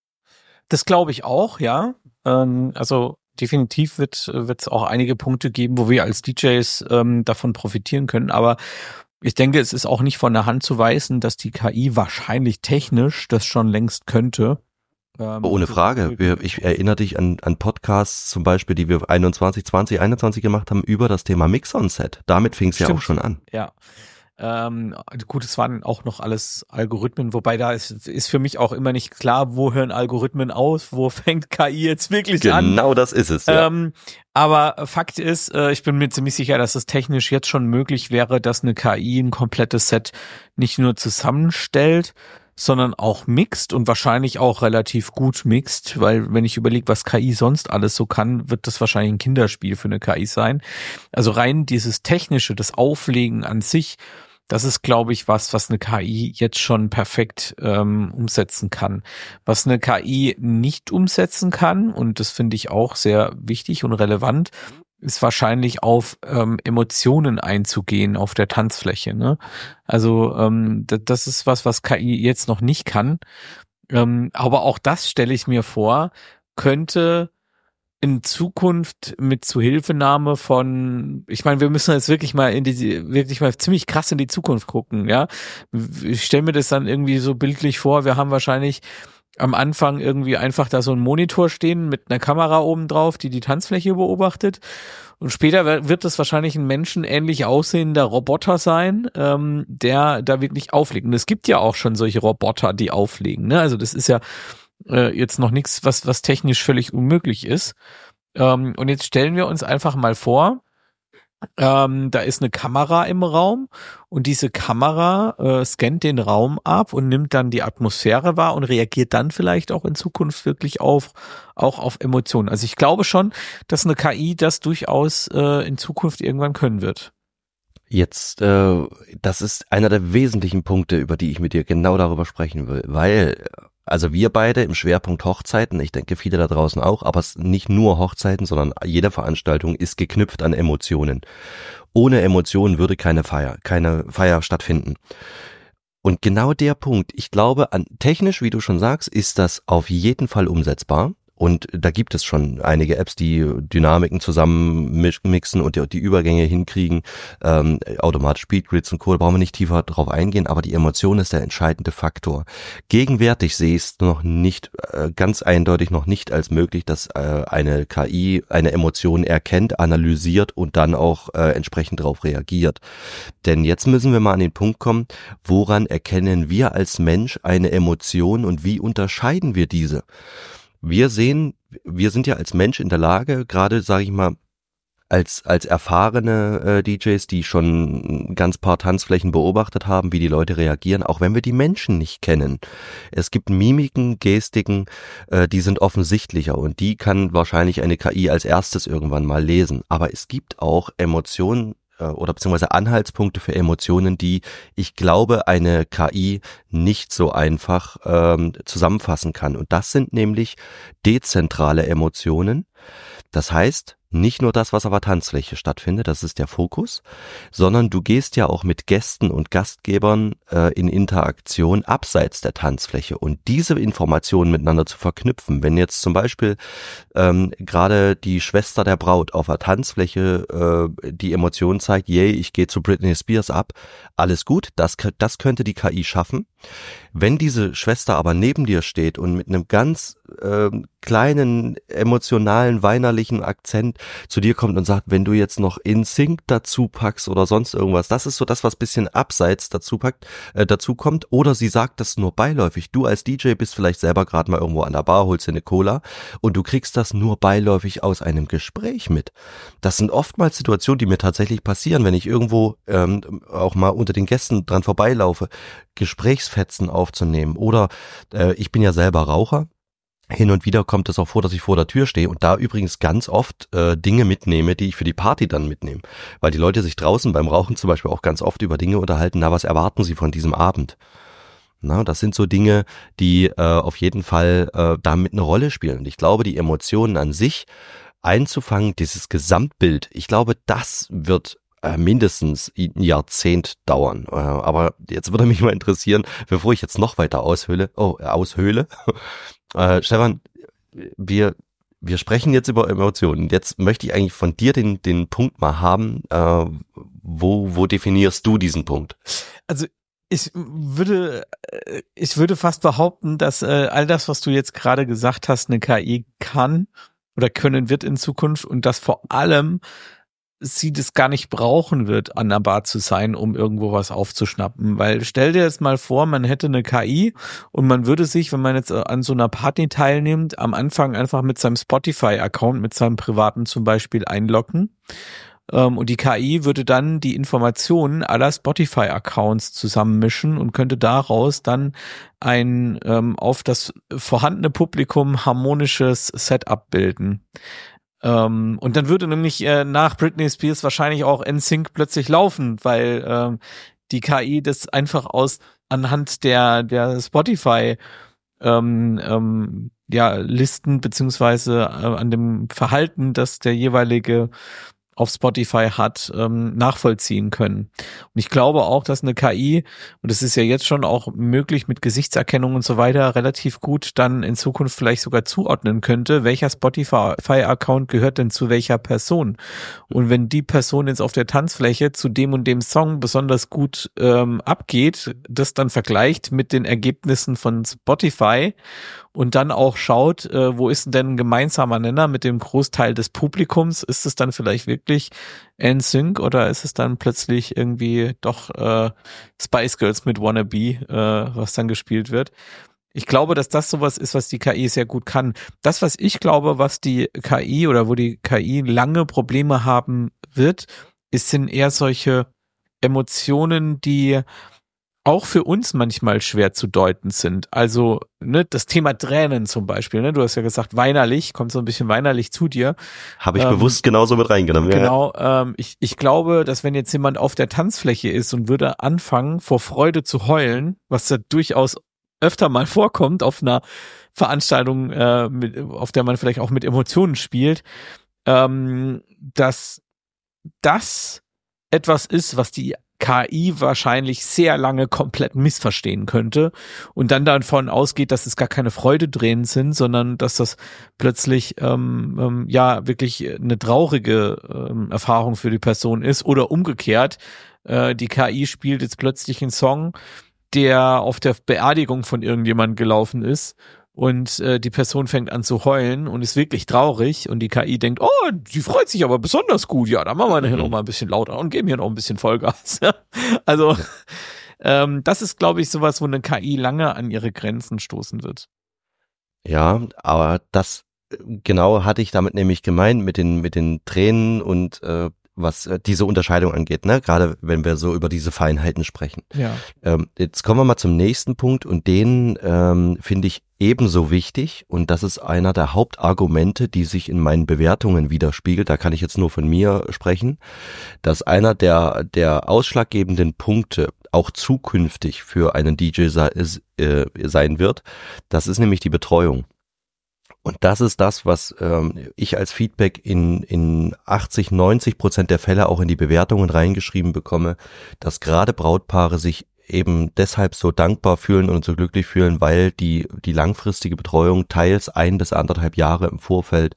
Das glaube ich auch, ja. Ähm, also definitiv wird es auch einige Punkte geben, wo wir als D Js ähm, davon profitieren können, aber ich denke, es ist auch nicht von der Hand zu weisen, dass die K I wahrscheinlich technisch das schon längst könnte. Ähm, Ohne Frage. Wir, ich erinnere dich an, an Podcasts zum Beispiel, die wir einundzwanzig, zwanzig, einundzwanzig gemacht haben über das Thema Mix-on-Set. Damit fing es ja auch schon an. Ja. Ähm, gut, es waren auch noch alles Algorithmen, wobei da ist, ist für mich auch immer nicht klar, wo hören Algorithmen aus, wo fängt K I jetzt wirklich genau an. Genau das ist es, ja. Ähm, aber Fakt ist, äh, ich bin mir ziemlich sicher, dass es technisch jetzt schon möglich wäre, dass eine K I ein komplettes Set nicht nur zusammenstellt, sondern auch mixt und wahrscheinlich auch relativ gut mixt, weil wenn ich überlege, was K I sonst alles so kann, wird das wahrscheinlich ein Kinderspiel für eine K I sein. Also rein dieses Technische, das Auflegen an sich, das ist, glaube ich, was, was eine K I jetzt schon perfekt ähm, umsetzen kann. Was eine K I nicht umsetzen kann, und das finde ich auch sehr wichtig und relevant, ist wahrscheinlich auf ähm, Emotionen einzugehen auf der Tanzfläche. Ne? Also ähm, d- das ist was, was K I jetzt noch nicht kann. Ähm, aber auch das stelle ich mir vor, könnte in Zukunft mit Zuhilfenahme von, ich meine, wir müssen jetzt wirklich mal in die, wirklich mal ziemlich krass in die Zukunft gucken, ja. Ich stelle mir das dann irgendwie so bildlich vor, wir haben wahrscheinlich am Anfang irgendwie einfach da so ein Monitor stehen mit einer Kamera oben drauf, die die Tanzfläche beobachtet. Und später wird es wahrscheinlich ein menschenähnlich aussehender Roboter sein, ähm, der da wirklich auflegt. Und es gibt ja auch schon solche Roboter, die auflegen. Ne? Also das ist ja äh, jetzt noch nichts, was was technisch völlig unmöglich ist. Ähm, und jetzt stellen wir uns einfach mal vor, Ähm, da ist eine Kamera im Raum und diese Kamera äh, scannt den Raum ab und nimmt dann die Atmosphäre wahr und reagiert dann vielleicht auch in Zukunft wirklich auf auch auf Emotionen. Also ich glaube schon, dass eine K I das durchaus äh, in Zukunft irgendwann können wird. Jetzt, äh, das ist einer der wesentlichen Punkte, über die ich mit dir genau darüber sprechen will, weil also wir beide im Schwerpunkt Hochzeiten, ich denke viele da draußen auch, aber es nicht nur Hochzeiten, sondern jede Veranstaltung ist geknüpft an Emotionen. Ohne Emotionen würde keine Feier, keine Feier stattfinden. Und genau der Punkt, ich glaube, an technisch, wie du schon sagst, ist das auf jeden Fall umsetzbar. Und da gibt es schon einige Apps, die Dynamiken zusammenmixen und die, die Übergänge hinkriegen, ähm, automatisch Speedgrids und Co. Da brauchen wir nicht tiefer drauf eingehen, aber die Emotion ist der entscheidende Faktor. Gegenwärtig sehe ich es noch nicht, äh, ganz eindeutig noch nicht als möglich, dass äh, eine K I eine Emotion erkennt, analysiert und dann auch äh, entsprechend darauf reagiert. Denn jetzt müssen wir mal an den Punkt kommen, woran erkennen wir als Mensch eine Emotion und wie unterscheiden wir diese? Wir sehen, wir sind ja als Mensch in der Lage, gerade sage ich mal, als als erfahrene äh, D Js, die schon ganz paar Tanzflächen beobachtet haben, wie die Leute reagieren, auch wenn wir die Menschen nicht kennen. Es gibt Mimiken, Gestiken, äh, die sind offensichtlicher und die kann wahrscheinlich eine K I als erstes irgendwann mal lesen. Aber es gibt auch Emotionen, oder beziehungsweise Anhaltspunkte für Emotionen, die, ich glaube, eine K I nicht so einfach ähm, zusammenfassen kann. Und das sind nämlich dezentrale Emotionen. Das heißt, nicht nur das, was auf der Tanzfläche stattfindet, das ist der Fokus, sondern du gehst ja auch mit Gästen und Gastgebern äh, in Interaktion abseits der Tanzfläche und diese Informationen miteinander zu verknüpfen. Wenn jetzt zum Beispiel ähm, gerade die Schwester der Braut auf der Tanzfläche äh, die Emotion zeigt, yay, ich gehe zu Britney Spears ab, alles gut, das, das könnte die K I schaffen. Wenn diese Schwester aber neben dir steht und mit einem ganz äh, kleinen, emotionalen, weinerlichen Akzent zu dir kommt und sagt, wenn du jetzt noch In Sync dazu packst oder sonst irgendwas, das ist so das, was bisschen abseits dazu packt, äh, dazu kommt, oder sie sagt das nur beiläufig. Du als D J bist vielleicht selber gerade mal irgendwo an der Bar, holst dir eine Cola und du kriegst das nur beiläufig aus einem Gespräch mit. Das sind oftmals Situationen, die mir tatsächlich passieren, wenn ich irgendwo ähm, auch mal unter den Gästen dran vorbeilaufe, Gesprächsfetzen aufzunehmen. Oder äh, ich bin ja selber Raucher. Hin und wieder kommt es auch vor, dass ich vor der Tür stehe und da übrigens ganz oft äh, Dinge mitnehme, die ich für die Party dann mitnehme. Weil die Leute sich draußen beim Rauchen zum Beispiel auch ganz oft über Dinge unterhalten, na, was erwarten sie von diesem Abend? Na, das sind so Dinge, die äh, auf jeden Fall äh, damit eine Rolle spielen. Und ich glaube, die Emotionen an sich einzufangen, dieses Gesamtbild, ich glaube, das wird mindestens ein Jahrzehnt dauern. Aber jetzt würde mich mal interessieren, bevor ich jetzt noch weiter aushöhle, oh, aushöhle, äh, Stefan, wir wir sprechen jetzt über Emotionen. Jetzt möchte ich eigentlich von dir den den Punkt mal haben, äh, wo wo definierst du diesen Punkt? Also ich würde ich würde fast behaupten, dass äh, all das, was du jetzt gerade gesagt hast, eine K I kann oder können wird in Zukunft und dass vor allem sie das gar nicht brauchen wird, an der Bar zu sein, um irgendwo was aufzuschnappen. Weil stell dir jetzt mal vor, man hätte eine K I und man würde sich, wenn man jetzt an so einer Party teilnimmt, am Anfang einfach mit seinem Spotify-Account, mit seinem privaten zum Beispiel einloggen Ähm, und die K I würde dann die Informationen aller Spotify-Accounts zusammenmischen und könnte daraus dann ein ähm, auf das vorhandene Publikum harmonisches Setup bilden. Ähm, und dann würde nämlich äh, nach Britney Spears wahrscheinlich auch N Sync plötzlich laufen, weil ähm, die K I das einfach aus anhand der der Spotify ähm, ähm, ja Listen beziehungsweise äh, an dem Verhalten, das der jeweilige auf Spotify hat, ähm, nachvollziehen können. Und ich glaube auch, dass eine K I, und das ist ja jetzt schon auch möglich mit Gesichtserkennung und so weiter, relativ gut dann in Zukunft vielleicht sogar zuordnen könnte, welcher Spotify-Account gehört denn zu welcher Person. Und wenn die Person jetzt auf der Tanzfläche zu dem und dem Song besonders gut ähm, abgeht, das dann vergleicht mit den Ergebnissen von Spotify und dann auch schaut, äh, wo ist denn ein gemeinsamer Nenner mit dem Großteil des Publikums? Ist es dann vielleicht wirklich N Sync oder ist es dann plötzlich irgendwie doch äh, Spice Girls mit Wannabe, äh, was dann gespielt wird? Ich glaube, dass das sowas ist, was die K I sehr gut kann. Das, was ich glaube, was die K I oder wo die K I lange Probleme haben wird, ist, sind eher solche Emotionen, die auch für uns manchmal schwer zu deuten sind. Also ne, das Thema Tränen zum Beispiel. Ne, du hast ja gesagt, weinerlich, kommt so ein bisschen weinerlich zu dir. Habe ich ähm, bewusst genauso mit reingenommen. Genau. Ja. Ähm, ich, ich glaube, dass wenn jetzt jemand auf der Tanzfläche ist und würde anfangen, vor Freude zu heulen, was da durchaus öfter mal vorkommt auf einer Veranstaltung, äh, mit, auf der man vielleicht auch mit Emotionen spielt, ähm, dass das etwas ist, was die K I wahrscheinlich sehr lange komplett missverstehen könnte und dann davon ausgeht, dass es gar keine Freudetränen sind, sondern dass das plötzlich ähm, ähm, ja wirklich eine traurige ähm, Erfahrung für die Person ist oder umgekehrt, äh, die K I spielt jetzt plötzlich einen Song, der auf der Beerdigung von irgendjemandem gelaufen ist und äh, die Person fängt an zu heulen und ist wirklich traurig und die K I denkt, oh, sie freut sich aber besonders gut, ja, dann machen wir nachher mhm. noch mal ein bisschen lauter und geben hier noch ein bisschen Vollgas. Also ähm, das ist, glaube ich, sowas, wo eine K I lange an ihre Grenzen stoßen wird. Ja, aber das genau hatte ich damit nämlich gemeint mit den mit den Tränen und äh, was äh, diese Unterscheidung angeht, ne? Gerade wenn wir so über diese Feinheiten sprechen. Ja. Ähm, jetzt kommen wir mal zum nächsten Punkt und den ähm, finde ich ebenso wichtig und das ist einer der Hauptargumente, die sich in meinen Bewertungen widerspiegelt. Da kann ich jetzt nur von mir sprechen, dass einer der der ausschlaggebenden Punkte auch zukünftig für einen D J sei, äh, sein wird. Das ist nämlich die Betreuung. Und das ist das, was ähm, ich als Feedback in in achtzig, neunzig Prozent der Fälle auch in die Bewertungen reingeschrieben bekomme, dass gerade Brautpaare sich eben deshalb so dankbar fühlen und so glücklich fühlen, weil die die langfristige Betreuung teils ein bis anderthalb Jahre im Vorfeld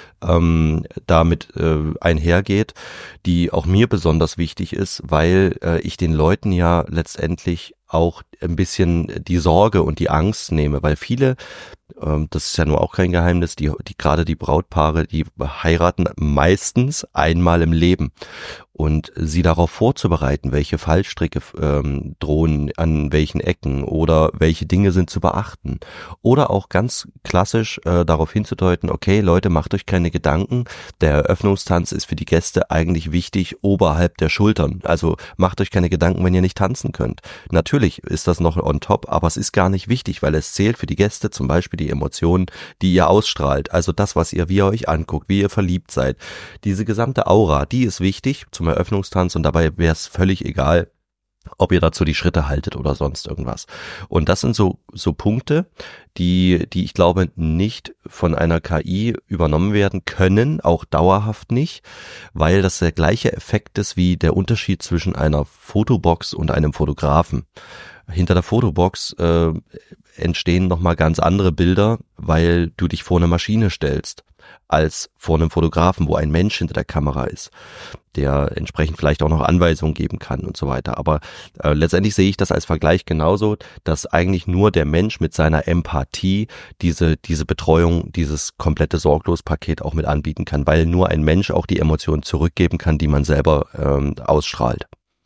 ähm, damit äh, einhergeht, die auch mir besonders wichtig ist, weil äh, ich den Leuten ja letztendlich auch ein bisschen die Sorge und die Angst nehme, weil viele, ähm, das ist ja nur auch kein Geheimnis, die, die gerade die Brautpaare, die heiraten meistens einmal im Leben und sie darauf vorzubereiten, welche Fallstricke ähm, drohen an welchen Ecken oder welche Dinge sind zu beachten oder auch ganz klassisch äh, darauf hinzudeuten, okay Leute, macht euch keine Gedanken, der Eröffnungstanz ist für die Gäste eigentlich wichtig oberhalb der Schultern, also macht euch keine Gedanken, wenn ihr nicht tanzen könnt. Natürlich ist das noch on top, aber es ist gar nicht wichtig, weil es zählt für die Gäste zum Beispiel die Emotionen, die ihr ausstrahlt, also das, was ihr, wie ihr euch anguckt, wie ihr verliebt seid. Diese gesamte Aura, die ist wichtig zum Eröffnungstanz und dabei wäre es völlig egal, ob ihr dazu die Schritte haltet oder sonst irgendwas. Und das sind so so Punkte, die die ich glaube nicht von einer K I übernommen werden können, auch dauerhaft nicht, weil das der gleiche Effekt ist wie der Unterschied zwischen einer Fotobox und einem Fotografen. Hinter der Fotobox äh, entstehen nochmal ganz andere Bilder, weil du dich vor eine Maschine stellst, als vor einem Fotografen, wo ein Mensch hinter der Kamera ist, der entsprechend vielleicht auch noch Anweisungen geben kann und so weiter. Aber äh, letztendlich sehe ich das als Vergleich genauso, dass eigentlich nur der Mensch mit seiner Empathie diese diese Betreuung, dieses komplette Sorglospaket auch mit anbieten kann, weil nur ein Mensch auch die Emotionen zurückgeben kann, die man selber ähm, ausstrahlt.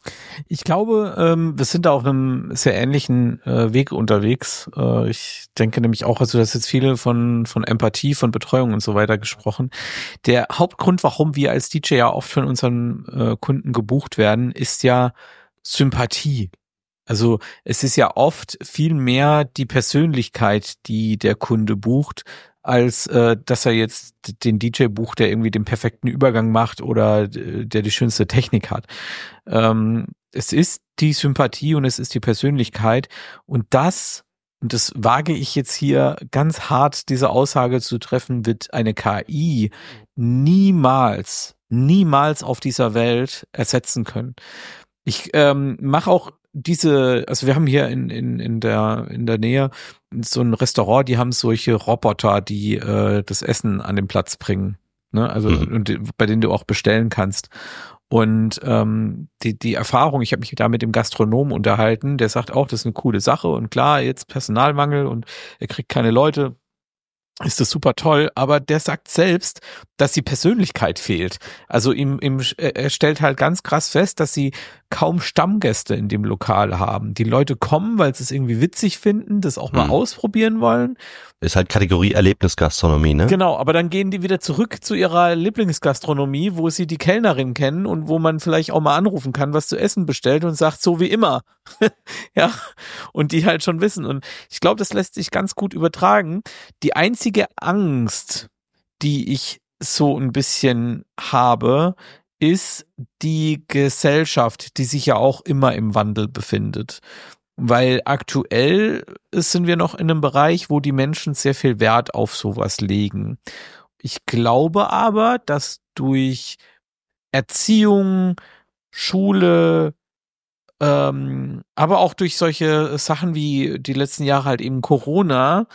Ich glaube, ähm, wir sind da auf einem sehr ähnlichen äh, Weg unterwegs. Äh, ich denke nämlich auch, also das jetzt viele von von Empathie, von Betreuung und so weiter gesprochen. Der Hauptgrund, warum wir als D J ja oft von unseren äh, Kunden gebucht werden, ist ja Sympathie. Also es ist ja oft viel mehr die Persönlichkeit, die der Kunde bucht, als äh, dass er jetzt den D J bucht, der irgendwie den perfekten Übergang macht oder äh, der die schönste Technik hat. Ähm, es ist die Sympathie und es ist die Persönlichkeit und das, und das wage ich jetzt hier ganz hart, diese Aussage zu treffen, wird eine K I niemals, niemals auf dieser Welt ersetzen können. Ich ähm, mache auch diese, also wir haben hier in in in der in der Nähe so ein Restaurant, die haben solche Roboter, die äh, das Essen an den Platz bringen, ne? Also mhm. und bei denen du auch bestellen kannst. Und ähm, die die Erfahrung, ich habe mich da mit dem Gastronomen unterhalten, der sagt auch, das ist eine coole Sache und klar, jetzt Personalmangel und er kriegt keine Leute. Ist das super toll, aber der sagt selbst, dass die Persönlichkeit fehlt. Also ihm, ihm, er stellt halt ganz krass fest, dass sie kaum Stammgäste in dem Lokal haben. Die Leute kommen, weil sie es irgendwie witzig finden, das auch mal hm. ausprobieren wollen. Ist halt Kategorie Erlebnisgastronomie, ne? Genau, aber dann gehen die wieder zurück zu ihrer Lieblingsgastronomie, wo sie die Kellnerin kennen und wo man vielleicht auch mal anrufen kann, was zu essen bestellt und sagt, so wie immer. Ja, und die halt schon wissen. Und ich glaube, das lässt sich ganz gut übertragen. Die einzige Angst, die ich so ein bisschen habe, ist die Gesellschaft, die sich ja auch immer im Wandel befindet. Weil aktuell sind wir noch in einem Bereich, wo die Menschen sehr viel Wert auf sowas legen. Ich glaube aber, dass durch Erziehung, Schule, ähm, aber auch durch solche Sachen wie die letzten Jahre halt eben Corona,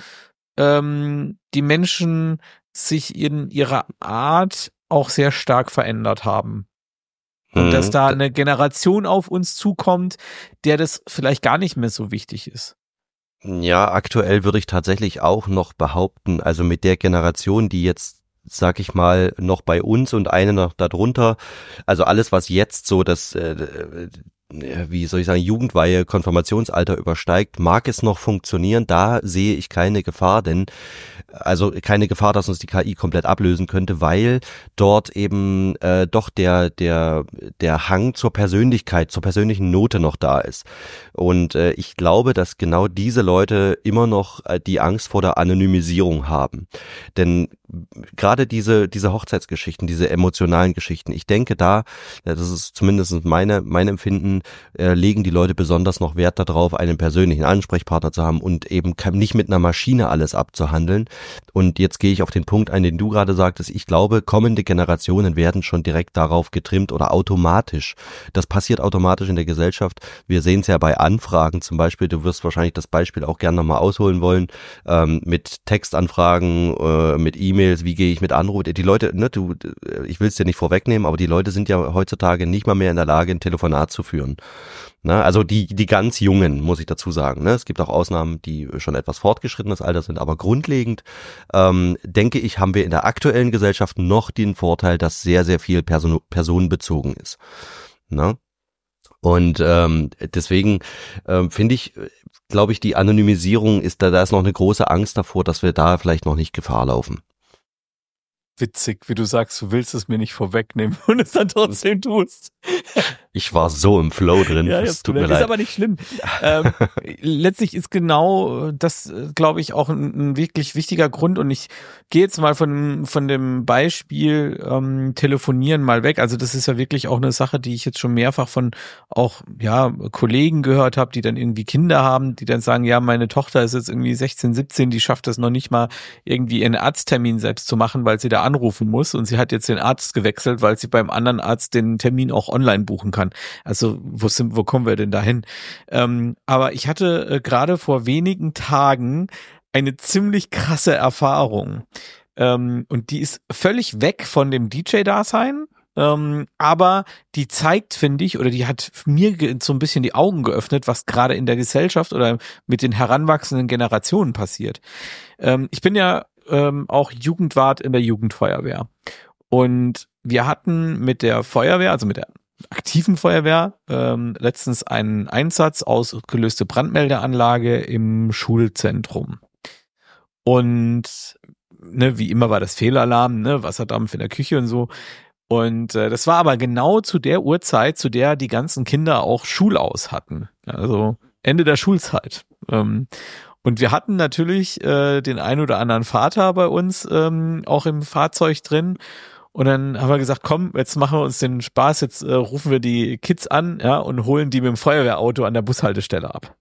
ähm, die Menschen sich in ihrer Art auch sehr stark verändert haben. Und mhm. dass da eine Generation auf uns zukommt, der das vielleicht gar nicht mehr so wichtig ist. Ja, aktuell würde ich tatsächlich auch noch behaupten, also mit der Generation, die jetzt, sag ich mal, noch bei uns und eine noch darunter, also alles, was jetzt so das, äh, wie soll ich sagen, Jugendweihe, Konfirmationsalter übersteigt, mag es noch funktionieren, da sehe ich keine Gefahr, denn also keine Gefahr, dass uns die K I komplett ablösen könnte, weil dort eben äh, doch der der der Hang zur Persönlichkeit, zur persönlichen Note noch da ist. Und äh, ich glaube, dass genau diese Leute immer noch äh, die Angst vor der Anonymisierung haben. Denn gerade diese diese Hochzeitsgeschichten, diese emotionalen Geschichten, ich denke da, das ist zumindest meine mein Empfinden, äh, legen die Leute besonders noch Wert darauf, einen persönlichen Ansprechpartner zu haben und eben nicht mit einer Maschine alles abzuhandeln. Und jetzt gehe ich auf den Punkt ein, den du gerade sagtest. Ich glaube, kommende Generationen werden schon direkt darauf getrimmt oder automatisch. Das passiert automatisch in der Gesellschaft. Wir sehen es ja bei Anfragen zum Beispiel. Du wirst wahrscheinlich das Beispiel auch gerne nochmal ausholen wollen. Ähm, mit Textanfragen, äh, mit E-Mails, wie gehe ich mit Anrufen. Die Leute, ne, du, ich will es dir nicht vorwegnehmen, aber die Leute sind ja heutzutage nicht mal mehr in der Lage, ein Telefonat zu führen. Ne, also die die ganz Jungen, muss ich dazu sagen. Ne? Es gibt auch Ausnahmen, die schon etwas fortgeschrittenes Alter sind, aber grundlegend ähm, denke ich, haben wir in der aktuellen Gesellschaft noch den Vorteil, dass sehr, sehr viel person- personenbezogen ist. Ne? Und ähm, deswegen ähm, finde ich, glaube ich, die Anonymisierung ist da, da ist noch eine große Angst davor, dass wir da vielleicht noch nicht Gefahr laufen. Witzig, wie du sagst, du willst es mir nicht vorwegnehmen und es dann trotzdem tust. Ich war so im Flow drin, ja, es tut mir ist leid. Ist aber nicht schlimm. ähm, letztlich ist genau das, glaube ich, auch ein, ein wirklich wichtiger Grund und ich gehe jetzt mal von von dem Beispiel ähm, Telefonieren mal weg. Also das ist ja wirklich auch eine Sache, die ich jetzt schon mehrfach von auch ja Kollegen gehört habe, die dann irgendwie Kinder haben, die dann sagen, ja, meine Tochter ist jetzt irgendwie sechzehn, siebzehn, die schafft das noch nicht mal irgendwie einen Arzttermin selbst zu machen, weil sie da anrufen muss und sie hat jetzt den Arzt gewechselt, weil sie beim anderen Arzt den Termin auch online buchen kann. Also wo sind, wo kommen wir denn dahin? Ähm, aber ich hatte äh, gerade vor wenigen Tagen eine ziemlich krasse Erfahrung ähm, und die ist völlig weg von dem D J-Dasein, ähm, aber die zeigt, finde ich, oder die hat mir ge- so ein bisschen die Augen geöffnet, was gerade in der Gesellschaft oder mit den heranwachsenden Generationen passiert. Ähm, ich bin ja ähm, auch Jugendwart in der Jugendfeuerwehr und wir hatten mit der Feuerwehr, also mit der aktiven Feuerwehr ähm, letztens einen Einsatz, ausgelöste Brandmeldeanlage im Schulzentrum. Und ne, wie immer war das Fehlalarm, ne, Wasserdampf in der Küche und so. Und äh, das war aber genau zu der Uhrzeit, zu der die ganzen Kinder auch Schulaus hatten. Also Ende der Schulzeit. Ähm, und wir hatten natürlich äh, den ein oder anderen Vater bei uns ähm, auch im Fahrzeug drin. Und dann haben wir gesagt, komm, jetzt machen wir uns den Spaß, jetzt äh, rufen wir die Kids an, ja, und holen die mit dem Feuerwehrauto an der Bushaltestelle ab.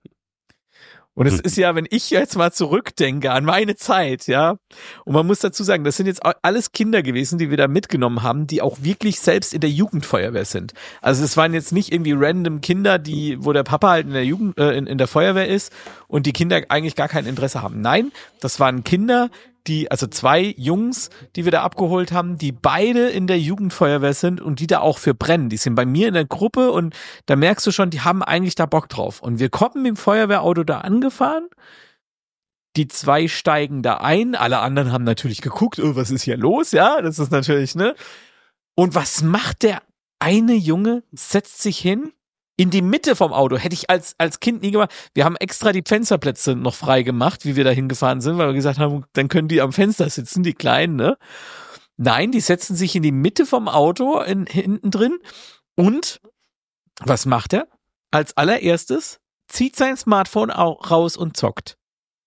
Und es ist ja, wenn ich jetzt mal zurückdenke an meine Zeit, ja, und man muss dazu sagen, das sind jetzt alles Kinder gewesen, die wir da mitgenommen haben, die auch wirklich selbst in der Jugendfeuerwehr sind. Also es waren jetzt nicht irgendwie random Kinder, die, wo der Papa halt in der Jugend, äh, in, in der Feuerwehr ist und die Kinder eigentlich gar kein Interesse haben. Nein, das waren Kinder, die, also zwei Jungs, die wir da abgeholt haben, die beide in der Jugendfeuerwehr sind und die da auch für brennen. Die sind bei mir in der Gruppe und da merkst du schon, die haben eigentlich da Bock drauf. Und wir kommen mit dem Feuerwehrauto da angefahren, die zwei steigen da ein, alle anderen haben natürlich geguckt, oh, was ist hier los? Ja, das ist natürlich, ne? Und was macht der eine Junge? Setzt sich hin, in die Mitte vom Auto, hätte ich als als Kind nie gemacht. Wir haben extra die Fensterplätze noch frei gemacht, wie wir da hingefahren sind, weil wir gesagt haben, dann können die am Fenster sitzen, die Kleinen, ne? Nein, die setzen sich in die Mitte vom Auto, in, hinten drin. Und was macht er? Als allererstes zieht sein Smartphone auch raus und zockt.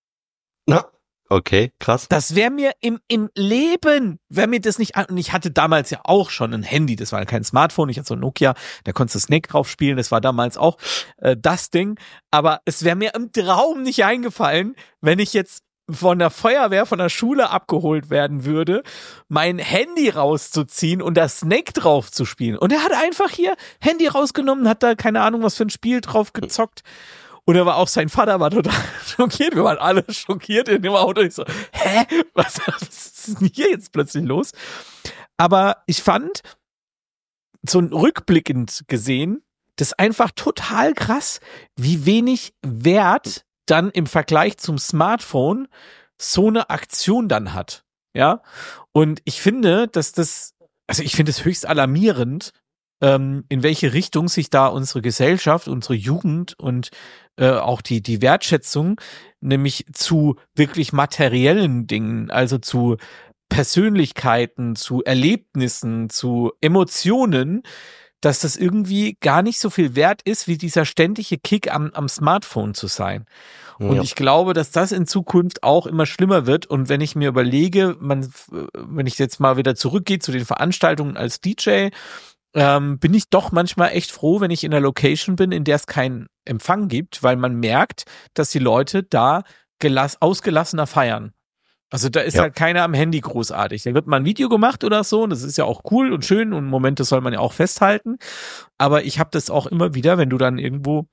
Na, okay, krass. Das wäre mir im im Leben, wäre mir das nicht, und ich hatte damals ja auch schon ein Handy, das war kein Smartphone, ich hatte so ein Nokia, da konntest du Snake drauf spielen, das war damals auch äh, das Ding, aber es wäre mir im Traum nicht eingefallen, wenn ich jetzt von der Feuerwehr, von der Schule abgeholt werden würde, mein Handy rauszuziehen und da Snake drauf zu spielen. Und er hat einfach hier Handy rausgenommen, hat da keine Ahnung, was für ein Spiel drauf gezockt. Und er war auch, sein Vater war total schockiert. Wir waren alle schockiert in dem Auto. Ich so, hä? Was, was ist denn hier jetzt plötzlich los? Aber ich fand, so rückblickend gesehen, das einfach total krass, wie wenig Wert dann im Vergleich zum Smartphone so eine Aktion dann hat. Ja? Und ich finde, dass das, also ich finde es höchst alarmierend, ähm, in welche Richtung sich da unsere Gesellschaft, unsere Jugend und äh, auch die die Wertschätzung, nämlich zu wirklich materiellen Dingen, also zu Persönlichkeiten, zu Erlebnissen, zu Emotionen, dass das irgendwie gar nicht so viel wert ist, wie dieser ständige Kick am, am Smartphone zu sein. Und ja. Ich glaube, dass das in Zukunft auch immer schlimmer wird. Und wenn ich mir überlege, man, wenn ich jetzt mal wieder zurückgehe zu den Veranstaltungen als D J, ähm, bin ich doch manchmal echt froh, wenn ich in einer Location bin, in der es keinen Empfang gibt, weil man merkt, dass die Leute da gelass, ausgelassener feiern. Also da ist ja. halt keiner am Handy großartig. Da wird mal ein Video gemacht oder so und das ist ja auch cool und schön und Momente soll man ja auch festhalten. Aber ich habe das auch immer wieder, wenn du dann irgendwo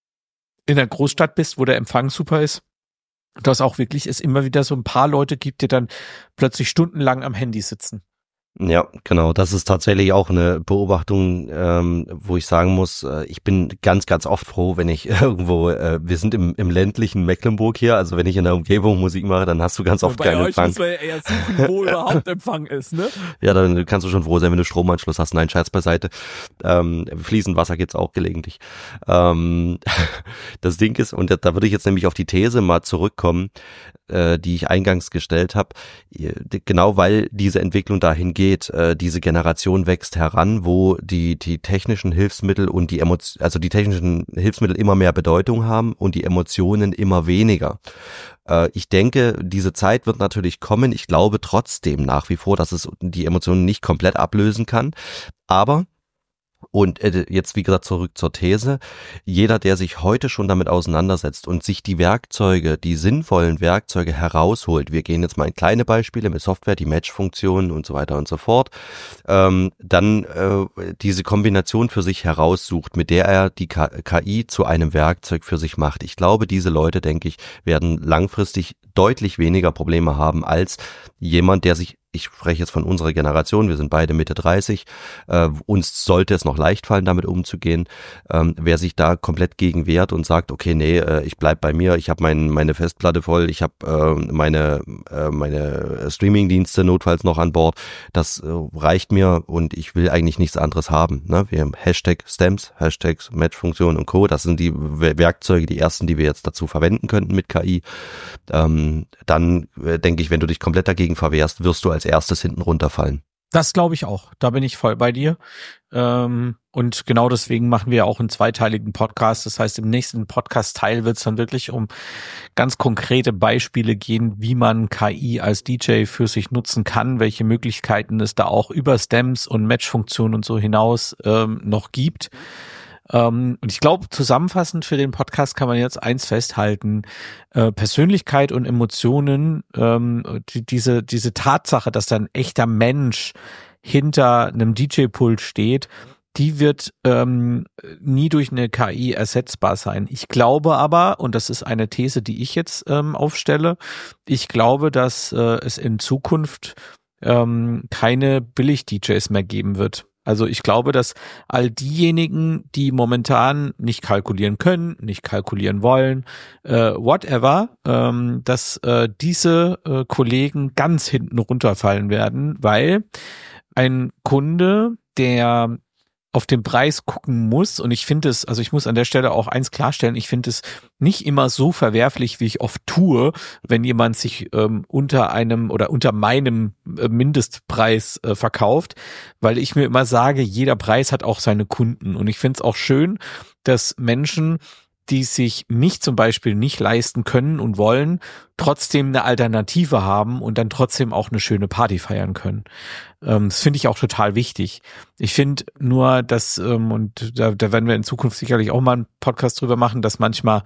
in der Großstadt bist, wo der Empfang super ist, dass auch wirklich es immer wieder so ein paar Leute gibt, die dann plötzlich stundenlang am Handy sitzen. Ja, genau. Das ist tatsächlich auch eine Beobachtung, ähm, wo ich sagen muss, äh, ich bin ganz, ganz oft froh, wenn ich irgendwo, äh, wir sind im, im ländlichen Mecklenburg hier, also wenn ich in der Umgebung Musik mache, dann hast du ganz oft keinen Empfang. Bei euch muss man ja eher suchen, wo überhaupt Empfang ist, ne? Ja, dann kannst du schon froh sein, wenn du Stromanschluss hast. Nein, Scherz beiseite. Ähm, fließend Wasser gibt's auch gelegentlich. Ähm, das Ding ist, und da würde ich jetzt nämlich auf die These mal zurückkommen, äh, die ich eingangs gestellt habe, genau weil diese Entwicklung dahin geht, äh, diese Generation wächst heran, wo die die technischen Hilfsmittel und die Emotionen, also die technischen Hilfsmittel immer mehr Bedeutung haben und die Emotionen immer weniger. Äh, ich denke, diese Zeit wird natürlich kommen. Ich glaube trotzdem nach wie vor, dass es die Emotionen nicht komplett ablösen kann, aber und jetzt, wie gesagt, zurück zur These. Jeder, der sich heute schon damit auseinandersetzt und sich die Werkzeuge, die sinnvollen Werkzeuge herausholt, wir gehen jetzt mal in kleine Beispiele mit Software, die Match-Funktionen und so weiter und so fort, ähm, dann äh, diese Kombination für sich heraussucht, mit der er die K I zu einem Werkzeug für sich macht. Ich glaube, diese Leute, denke ich, werden langfristig deutlich weniger Probleme haben als jemand, der sich, ich spreche jetzt von unserer Generation, wir sind beide Mitte dreißig, äh, uns sollte es noch leicht fallen, damit umzugehen. Ähm, wer sich da komplett gegen wehrt und sagt, okay, nee, äh, ich bleib bei mir, ich habe mein, meine Festplatte voll, ich habe äh, meine, äh, meine Streamingdienste notfalls noch an Bord, das äh, reicht mir und ich will eigentlich nichts anderes haben. Ne? Wir haben Hashtag Stems, Hashtags, Matchfunktion und Co. Das sind die Werkzeuge, die ersten, die wir jetzt dazu verwenden könnten mit K I. Ähm, dann äh, denke ich, wenn du dich komplett dagegen verwehrst, wirst du als erstes hinten runterfallen. Das glaube ich auch. Da bin ich voll bei dir. Ähm, und genau deswegen machen wir auch einen zweiteiligen Podcast. Das heißt, im nächsten Podcast-Teil wird es dann wirklich um ganz konkrete Beispiele gehen, wie man K I als D J für sich nutzen kann, welche Möglichkeiten es da auch über Stems und Match-Funktionen und so hinaus ähm, noch gibt. Ähm, und ich glaube, zusammenfassend für den Podcast kann man jetzt eins festhalten: äh, Persönlichkeit und Emotionen, ähm, die, diese diese Tatsache, dass da ein echter Mensch hinter einem D J-Pult steht, die wird ähm, nie durch eine K I ersetzbar sein. Ich glaube aber, und das ist eine These, die ich jetzt ähm, aufstelle, ich glaube, dass äh, es in Zukunft ähm, keine Billig-D Js mehr geben wird. Also ich glaube, dass all diejenigen, die momentan nicht kalkulieren können, nicht kalkulieren wollen, äh, whatever, ähm, dass äh, diese äh, Kollegen ganz hinten runterfallen werden, weil ein Kunde, der auf den Preis gucken muss, und ich finde es, also ich muss an der Stelle auch eins klarstellen, ich finde es nicht immer so verwerflich, wie ich oft tue, wenn jemand sich ähm, unter einem oder unter meinem äh, Mindestpreis äh, verkauft, weil ich mir immer sage, jeder Preis hat auch seine Kunden, und ich finde es auch schön, dass Menschen, die sich mich zum Beispiel nicht leisten können und wollen, trotzdem eine Alternative haben und dann trotzdem auch eine schöne Party feiern können. Ähm, das finde ich auch total wichtig. Ich finde nur, dass, ähm, und da, da werden wir in Zukunft sicherlich auch mal einen Podcast drüber machen, dass manchmal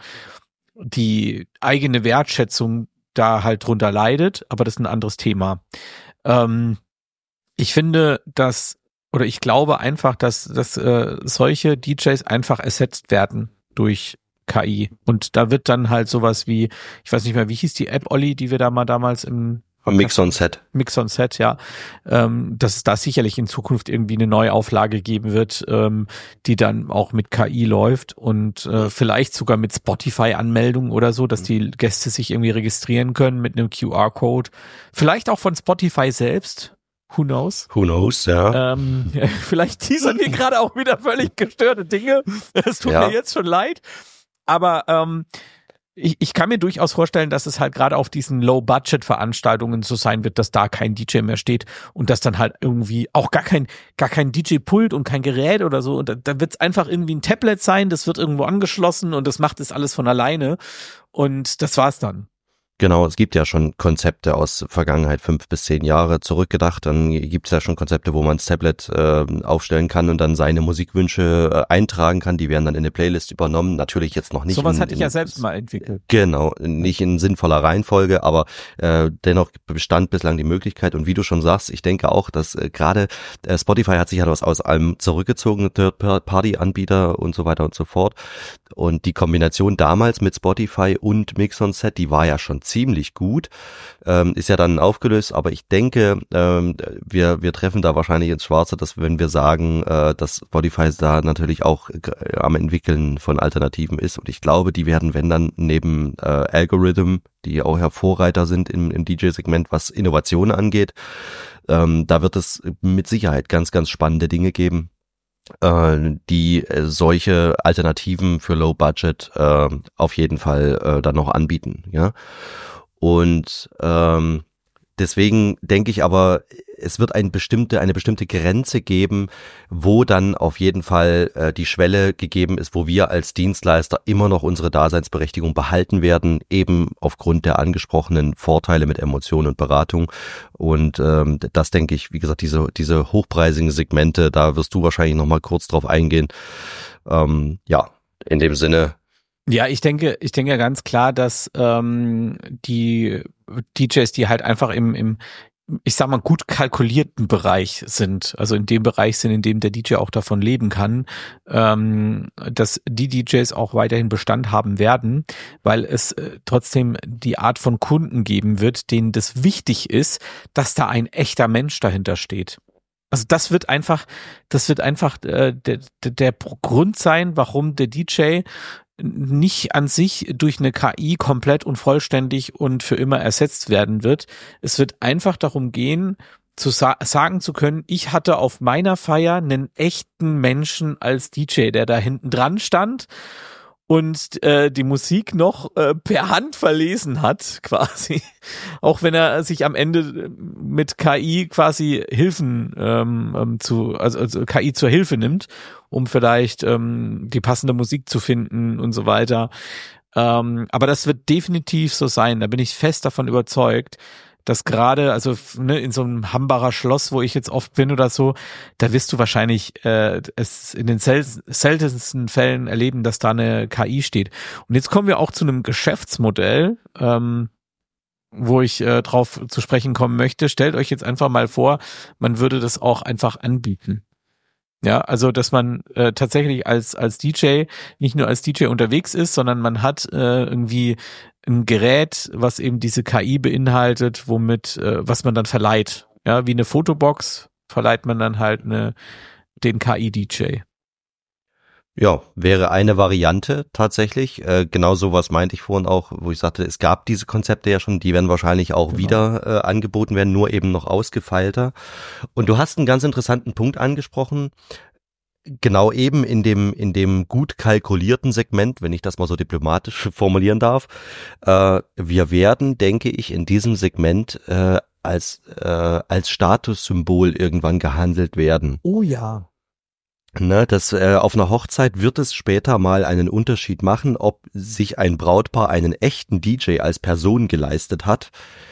die eigene Wertschätzung da halt drunter leidet, aber das ist ein anderes Thema. Ähm, ich finde, dass, oder ich glaube einfach, dass, dass äh, solche D Js einfach ersetzt werden durch K I. Und da wird dann halt sowas wie, ich weiß nicht mehr, wie hieß die App, Olli, die wir da mal damals im Mix on Set. Mix on Set, ja. Ähm, dass es da sicherlich in Zukunft irgendwie eine Neuauflage geben wird, ähm, die dann auch mit K I läuft und äh, vielleicht sogar mit Spotify-Anmeldung oder so, dass die Gäste sich irgendwie registrieren können mit einem Q R-Code. Vielleicht auch von Spotify selbst. Who knows? Who knows, ja. Ähm, vielleicht teasern wir gerade auch wieder völlig gestörte Dinge. Es tut ja. mir jetzt schon leid. Aber ähm, ich, ich kann mir durchaus vorstellen, dass es halt gerade auf diesen Low-Budget-Veranstaltungen so sein wird, dass da kein D J mehr steht und dass dann halt irgendwie auch gar kein gar kein D J-Pult und kein Gerät oder so. Und da, da wird es einfach irgendwie ein Tablet sein, das wird irgendwo angeschlossen und das macht es alles von alleine. Und das war's dann. Genau, es gibt ja schon Konzepte aus Vergangenheit, fünf bis zehn Jahre zurückgedacht. Dann gibt es ja schon Konzepte, wo man das Tablet äh, aufstellen kann und dann seine Musikwünsche äh, eintragen kann. Die werden dann in eine Playlist übernommen. Natürlich jetzt noch nicht. Sowas in, hatte ich in, ja selbst mal entwickelt. Genau, nicht in sinnvoller Reihenfolge, aber äh, dennoch bestand bislang die Möglichkeit. Und wie du schon sagst, ich denke auch, dass äh, gerade äh, Spotify hat sich ja aus, aus allem zurückgezogen, Third-Party-Anbieter und so weiter und so fort. Und die Kombination damals mit Spotify und Mix on Set, die war ja schon ziemlich gut, ähm, ist ja dann aufgelöst, aber ich denke, ähm, wir wir treffen da wahrscheinlich ins Schwarze, dass wenn wir sagen, äh, dass Spotify da natürlich auch äh, am Entwickeln von Alternativen ist, und ich glaube, die werden, wenn dann neben äh, Algorithm, die auch Hervorreiter sind im, im D J-Segment, was Innovationen angeht, ähm, da wird es mit Sicherheit ganz, ganz spannende Dinge geben, die äh, solche Alternativen für Low Budget äh, auf jeden Fall äh, dann noch anbieten, ja. Und ähm, deswegen denke ich aber, es wird eine bestimmte eine bestimmte Grenze geben, wo dann auf jeden Fall äh, die Schwelle gegeben ist, wo wir als Dienstleister immer noch unsere Daseinsberechtigung behalten werden, eben aufgrund der angesprochenen Vorteile mit Emotion und Beratung. Und ähm, das denke ich, wie gesagt, diese diese hochpreisigen Segmente, da wirst du wahrscheinlich noch mal kurz drauf eingehen. Ähm, ja, in dem Sinne. Ja, ich denke, ich denke ganz klar, dass ähm, die D Js, die halt einfach im im ich sag mal, gut kalkulierten Bereich sind, also in dem Bereich sind, in dem der D J auch davon leben kann, ähm, dass die D Js auch weiterhin Bestand haben werden, weil es äh, trotzdem die Art von Kunden geben wird, denen das wichtig ist, dass da ein echter Mensch dahinter steht. Also das wird einfach, das wird einfach äh, der, der Grund sein, warum der D J nicht an sich durch eine K I komplett und vollständig und für immer ersetzt werden wird. Es wird einfach darum gehen, zu sa- sagen zu können, ich hatte auf meiner Feier einen echten Menschen als D J, der da hinten dran stand und äh, die Musik noch äh, per Hand verlesen hat, quasi. Auch wenn er sich am Ende mit K I quasi Hilfen ähm, zu, also, also K I zur Hilfe nimmt, um vielleicht ähm, die passende Musik zu finden und so weiter. Ähm, aber das wird definitiv so sein. Da bin ich fest davon überzeugt, dass gerade, also ne, in so einem Hambacher Schloss, wo ich jetzt oft bin oder so, da wirst du wahrscheinlich äh, es in den sel- seltensten Fällen erleben, dass da eine K I steht. Und jetzt kommen wir auch zu einem Geschäftsmodell, ähm, wo ich äh, drauf zu sprechen kommen möchte. Stellt euch jetzt einfach mal vor, man würde das auch einfach anbieten. Ja, also dass man äh, tatsächlich als als D J nicht nur als D J unterwegs ist, sondern man hat äh, irgendwie ein Gerät, was eben diese K I beinhaltet, womit äh, was man dann verleiht. Ja, wie eine Fotobox verleiht man dann halt eine den K I-D J. Ja, wäre eine Variante tatsächlich. Äh, genau sowas meinte ich vorhin auch, wo ich sagte, es gab diese Konzepte ja schon, die werden wahrscheinlich auch genau. wieder äh, angeboten werden, nur eben noch ausgefeilter. Und du hast einen ganz interessanten Punkt angesprochen, genau eben in dem in dem gut kalkulierten Segment, wenn ich das mal so diplomatisch formulieren darf. Äh, wir werden, denke ich, in diesem Segment äh, als äh, als Statussymbol irgendwann gehandelt werden. Oh ja. Ne, das äh, auf einer Hochzeit wird es später mal einen Unterschied machen, ob sich ein Brautpaar einen echten D J als Person geleistet hat,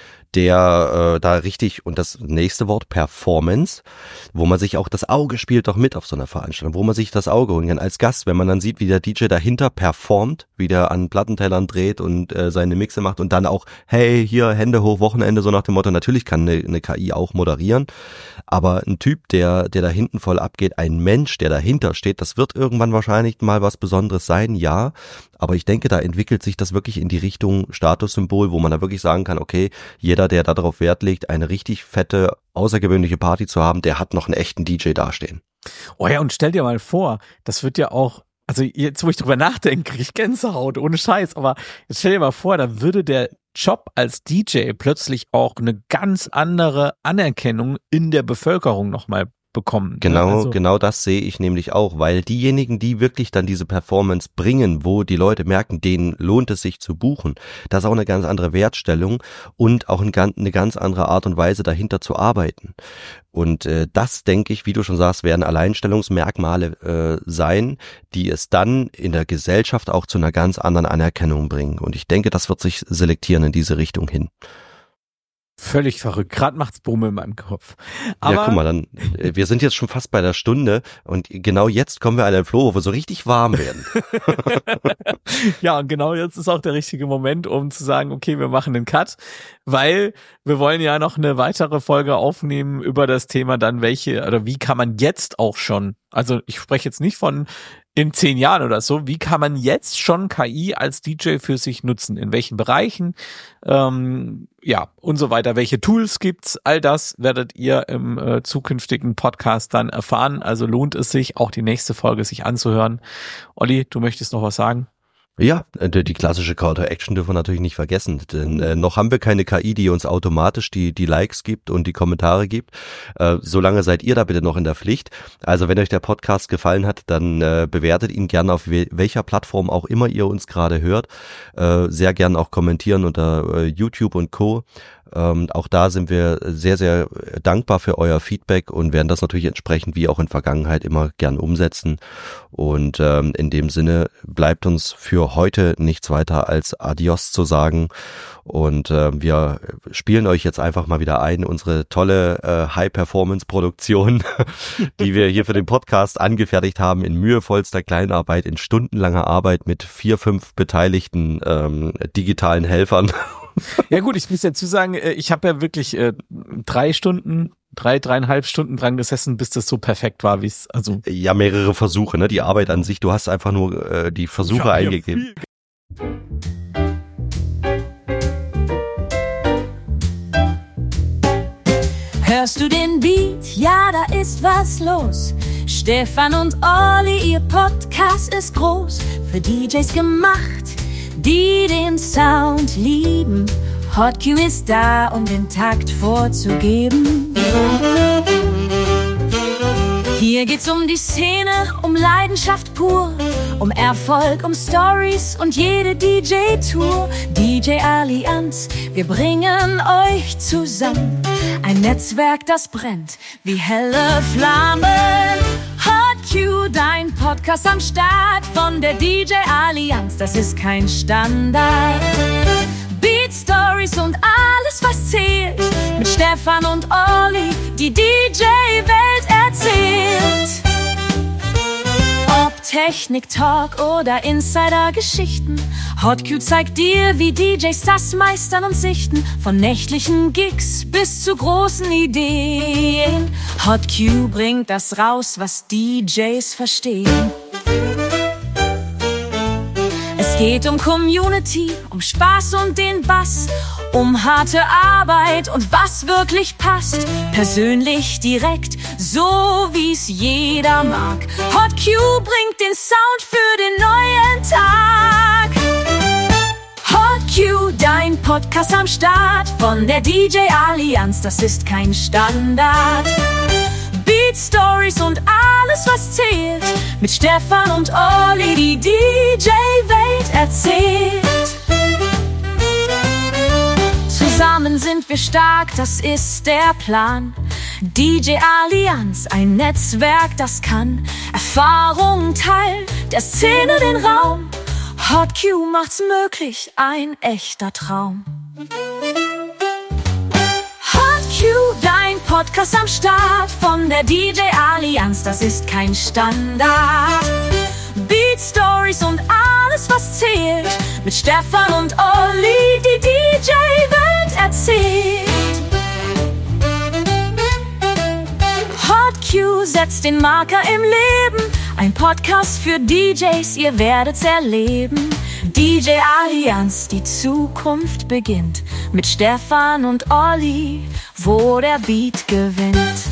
der äh, da richtig, und das nächste Wort, Performance, wo man sich auch das Auge spielt doch mit auf so einer Veranstaltung, wo man sich das Auge holen kann als Gast, wenn man dann sieht, wie der D J dahinter performt, wie der an Plattentellern dreht und äh, seine Mixe macht und dann auch, hey, hier, Hände hoch, Wochenende, so nach dem Motto, natürlich kann eine, eine K I auch moderieren, aber ein Typ, der der da hinten voll abgeht, ein Mensch, der dahinter steht, das wird irgendwann wahrscheinlich mal was Besonderes sein, ja, aber ich denke, da entwickelt sich das wirklich in die Richtung Statussymbol, wo man da wirklich sagen kann, okay, jeder, der da darauf Wert legt, eine richtig fette, außergewöhnliche Party zu haben, der hat noch einen echten D J dastehen. Oh ja, und stell dir mal vor, das wird ja auch, also jetzt, wo ich drüber nachdenke, krieg ich Gänsehaut, ohne Scheiß, aber jetzt stell dir mal vor, da würde der Job als D J plötzlich auch eine ganz andere Anerkennung in der Bevölkerung nochmal bekommen. Genau, also, genau das sehe ich nämlich auch, weil diejenigen, die wirklich dann diese Performance bringen, wo die Leute merken, denen lohnt es sich zu buchen, das ist auch eine ganz andere Wertstellung und auch eine ganz andere Art und Weise dahinter zu arbeiten. Und äh, das, denke ich, wie du schon sagst, werden Alleinstellungsmerkmale äh, sein, die es dann in der Gesellschaft auch zu einer ganz anderen Anerkennung bringen. Und ich denke, das wird sich selektieren in diese Richtung hin. Völlig verrückt. Gerade macht's Bumme in meinem Kopf. Aber ja, guck mal, dann, wir sind jetzt schon fast bei der Stunde und genau jetzt kommen wir an den Floh, wo wir so richtig warm werden. Ja, und genau jetzt ist auch der richtige Moment, um zu sagen, okay, wir machen einen Cut, weil wir wollen ja noch eine weitere Folge aufnehmen über das Thema dann, welche, oder wie kann man jetzt auch schon, also ich spreche jetzt nicht von in zehn Jahren oder so, wie kann man jetzt schon K I als D J für sich nutzen? In welchen Bereichen? Ähm, ja, und so weiter. Welche Tools gibt's? All das werdet ihr im äh, zukünftigen Podcast dann erfahren. Also lohnt es sich, auch die nächste Folge sich anzuhören. Olli, du möchtest noch was sagen? Ja, die klassische Call to Action dürfen wir natürlich nicht vergessen, denn äh, noch haben wir keine K I, die uns automatisch die die Likes gibt und die Kommentare gibt. Äh, solange seid ihr da bitte noch in der Pflicht. Also wenn euch der Podcast gefallen hat, dann äh, bewertet ihn gerne auf we- welcher Plattform auch immer ihr uns gerade hört. Äh, sehr gern auch kommentieren unter äh, YouTube und Co. Ähm, auch da sind wir sehr, sehr dankbar für euer Feedback und werden das natürlich entsprechend wie auch in Vergangenheit immer gern umsetzen. Und ähm, in dem Sinne bleibt uns für heute nichts weiter als Adios zu sagen. Und äh, wir spielen euch jetzt einfach mal wieder ein, unsere tolle äh, High-Performance-Produktion, die wir hier für den Podcast angefertigt haben, in mühevollster Kleinarbeit, in stundenlanger Arbeit mit vier, fünf beteiligten ähm, digitalen Helfern. Ja gut, ich muss dazu sagen, ich habe ja wirklich äh, drei Stunden, drei, dreieinhalb Stunden dran gesessen, bis das so perfekt war, wie es, also. Ja, mehrere Versuche, ne? Die Arbeit an sich, du hast einfach nur äh, die Versuche eingegeben. Hörst du den Beat? Ja, da ist was los. Stefan und Olli, ihr Podcast ist groß. Für D Js gemacht, die den Sound lieben. Hot Q ist da, um den Takt vorzugeben. Hier geht's um die Szene, um Leidenschaft pur, um Erfolg, um Stories und jede D J-Tour. D J-Allianz, wir bringen euch zusammen. Ein Netzwerk, das brennt wie helle Flammen. Hot Q, dein Podcast am Start von der D J-Allianz, das ist kein Standard. Beat Stories und alles, was zählt, mit Stefan und Olli, die D J-Welt erzählt. Ob Technik-Talk oder Insider-Geschichten, Hot Q zeigt dir, wie D Js das meistern und sichten. Von nächtlichen Gigs bis zu großen Ideen. Hot Q bringt das raus, was D Js verstehen. Es geht um Community, um Spaß und den Bass, um harte Arbeit und was wirklich passt. Persönlich, direkt, so wie's jeder mag. Hot Q bringt den Sound für den neuen Tag. Hot Q, dein Podcast am Start von der D J-Allianz, das ist kein Standard. Beat Stories und alles, was zählt, mit Stefan und Olli, die D J-Welt erzählt. Zusammen sind wir stark, das ist der Plan. D J-Allianz, ein Netzwerk, das kann Erfahrungen teilen, der Szene den Raum. Hot Q macht's möglich, ein echter Traum. Hot Q, dein Podcast am Start von der D J-Allianz, das ist kein Standard. Beat Stories und alles, was zählt, mit Stefan und Olli, die D J-Welt erzählt. Hot Q setzt den Marker im Leben, ein Podcast für D Js, ihr werdet's erleben. D J-Allianz, die Zukunft beginnt, mit Stefan und Olli, wo der Beat gewinnt.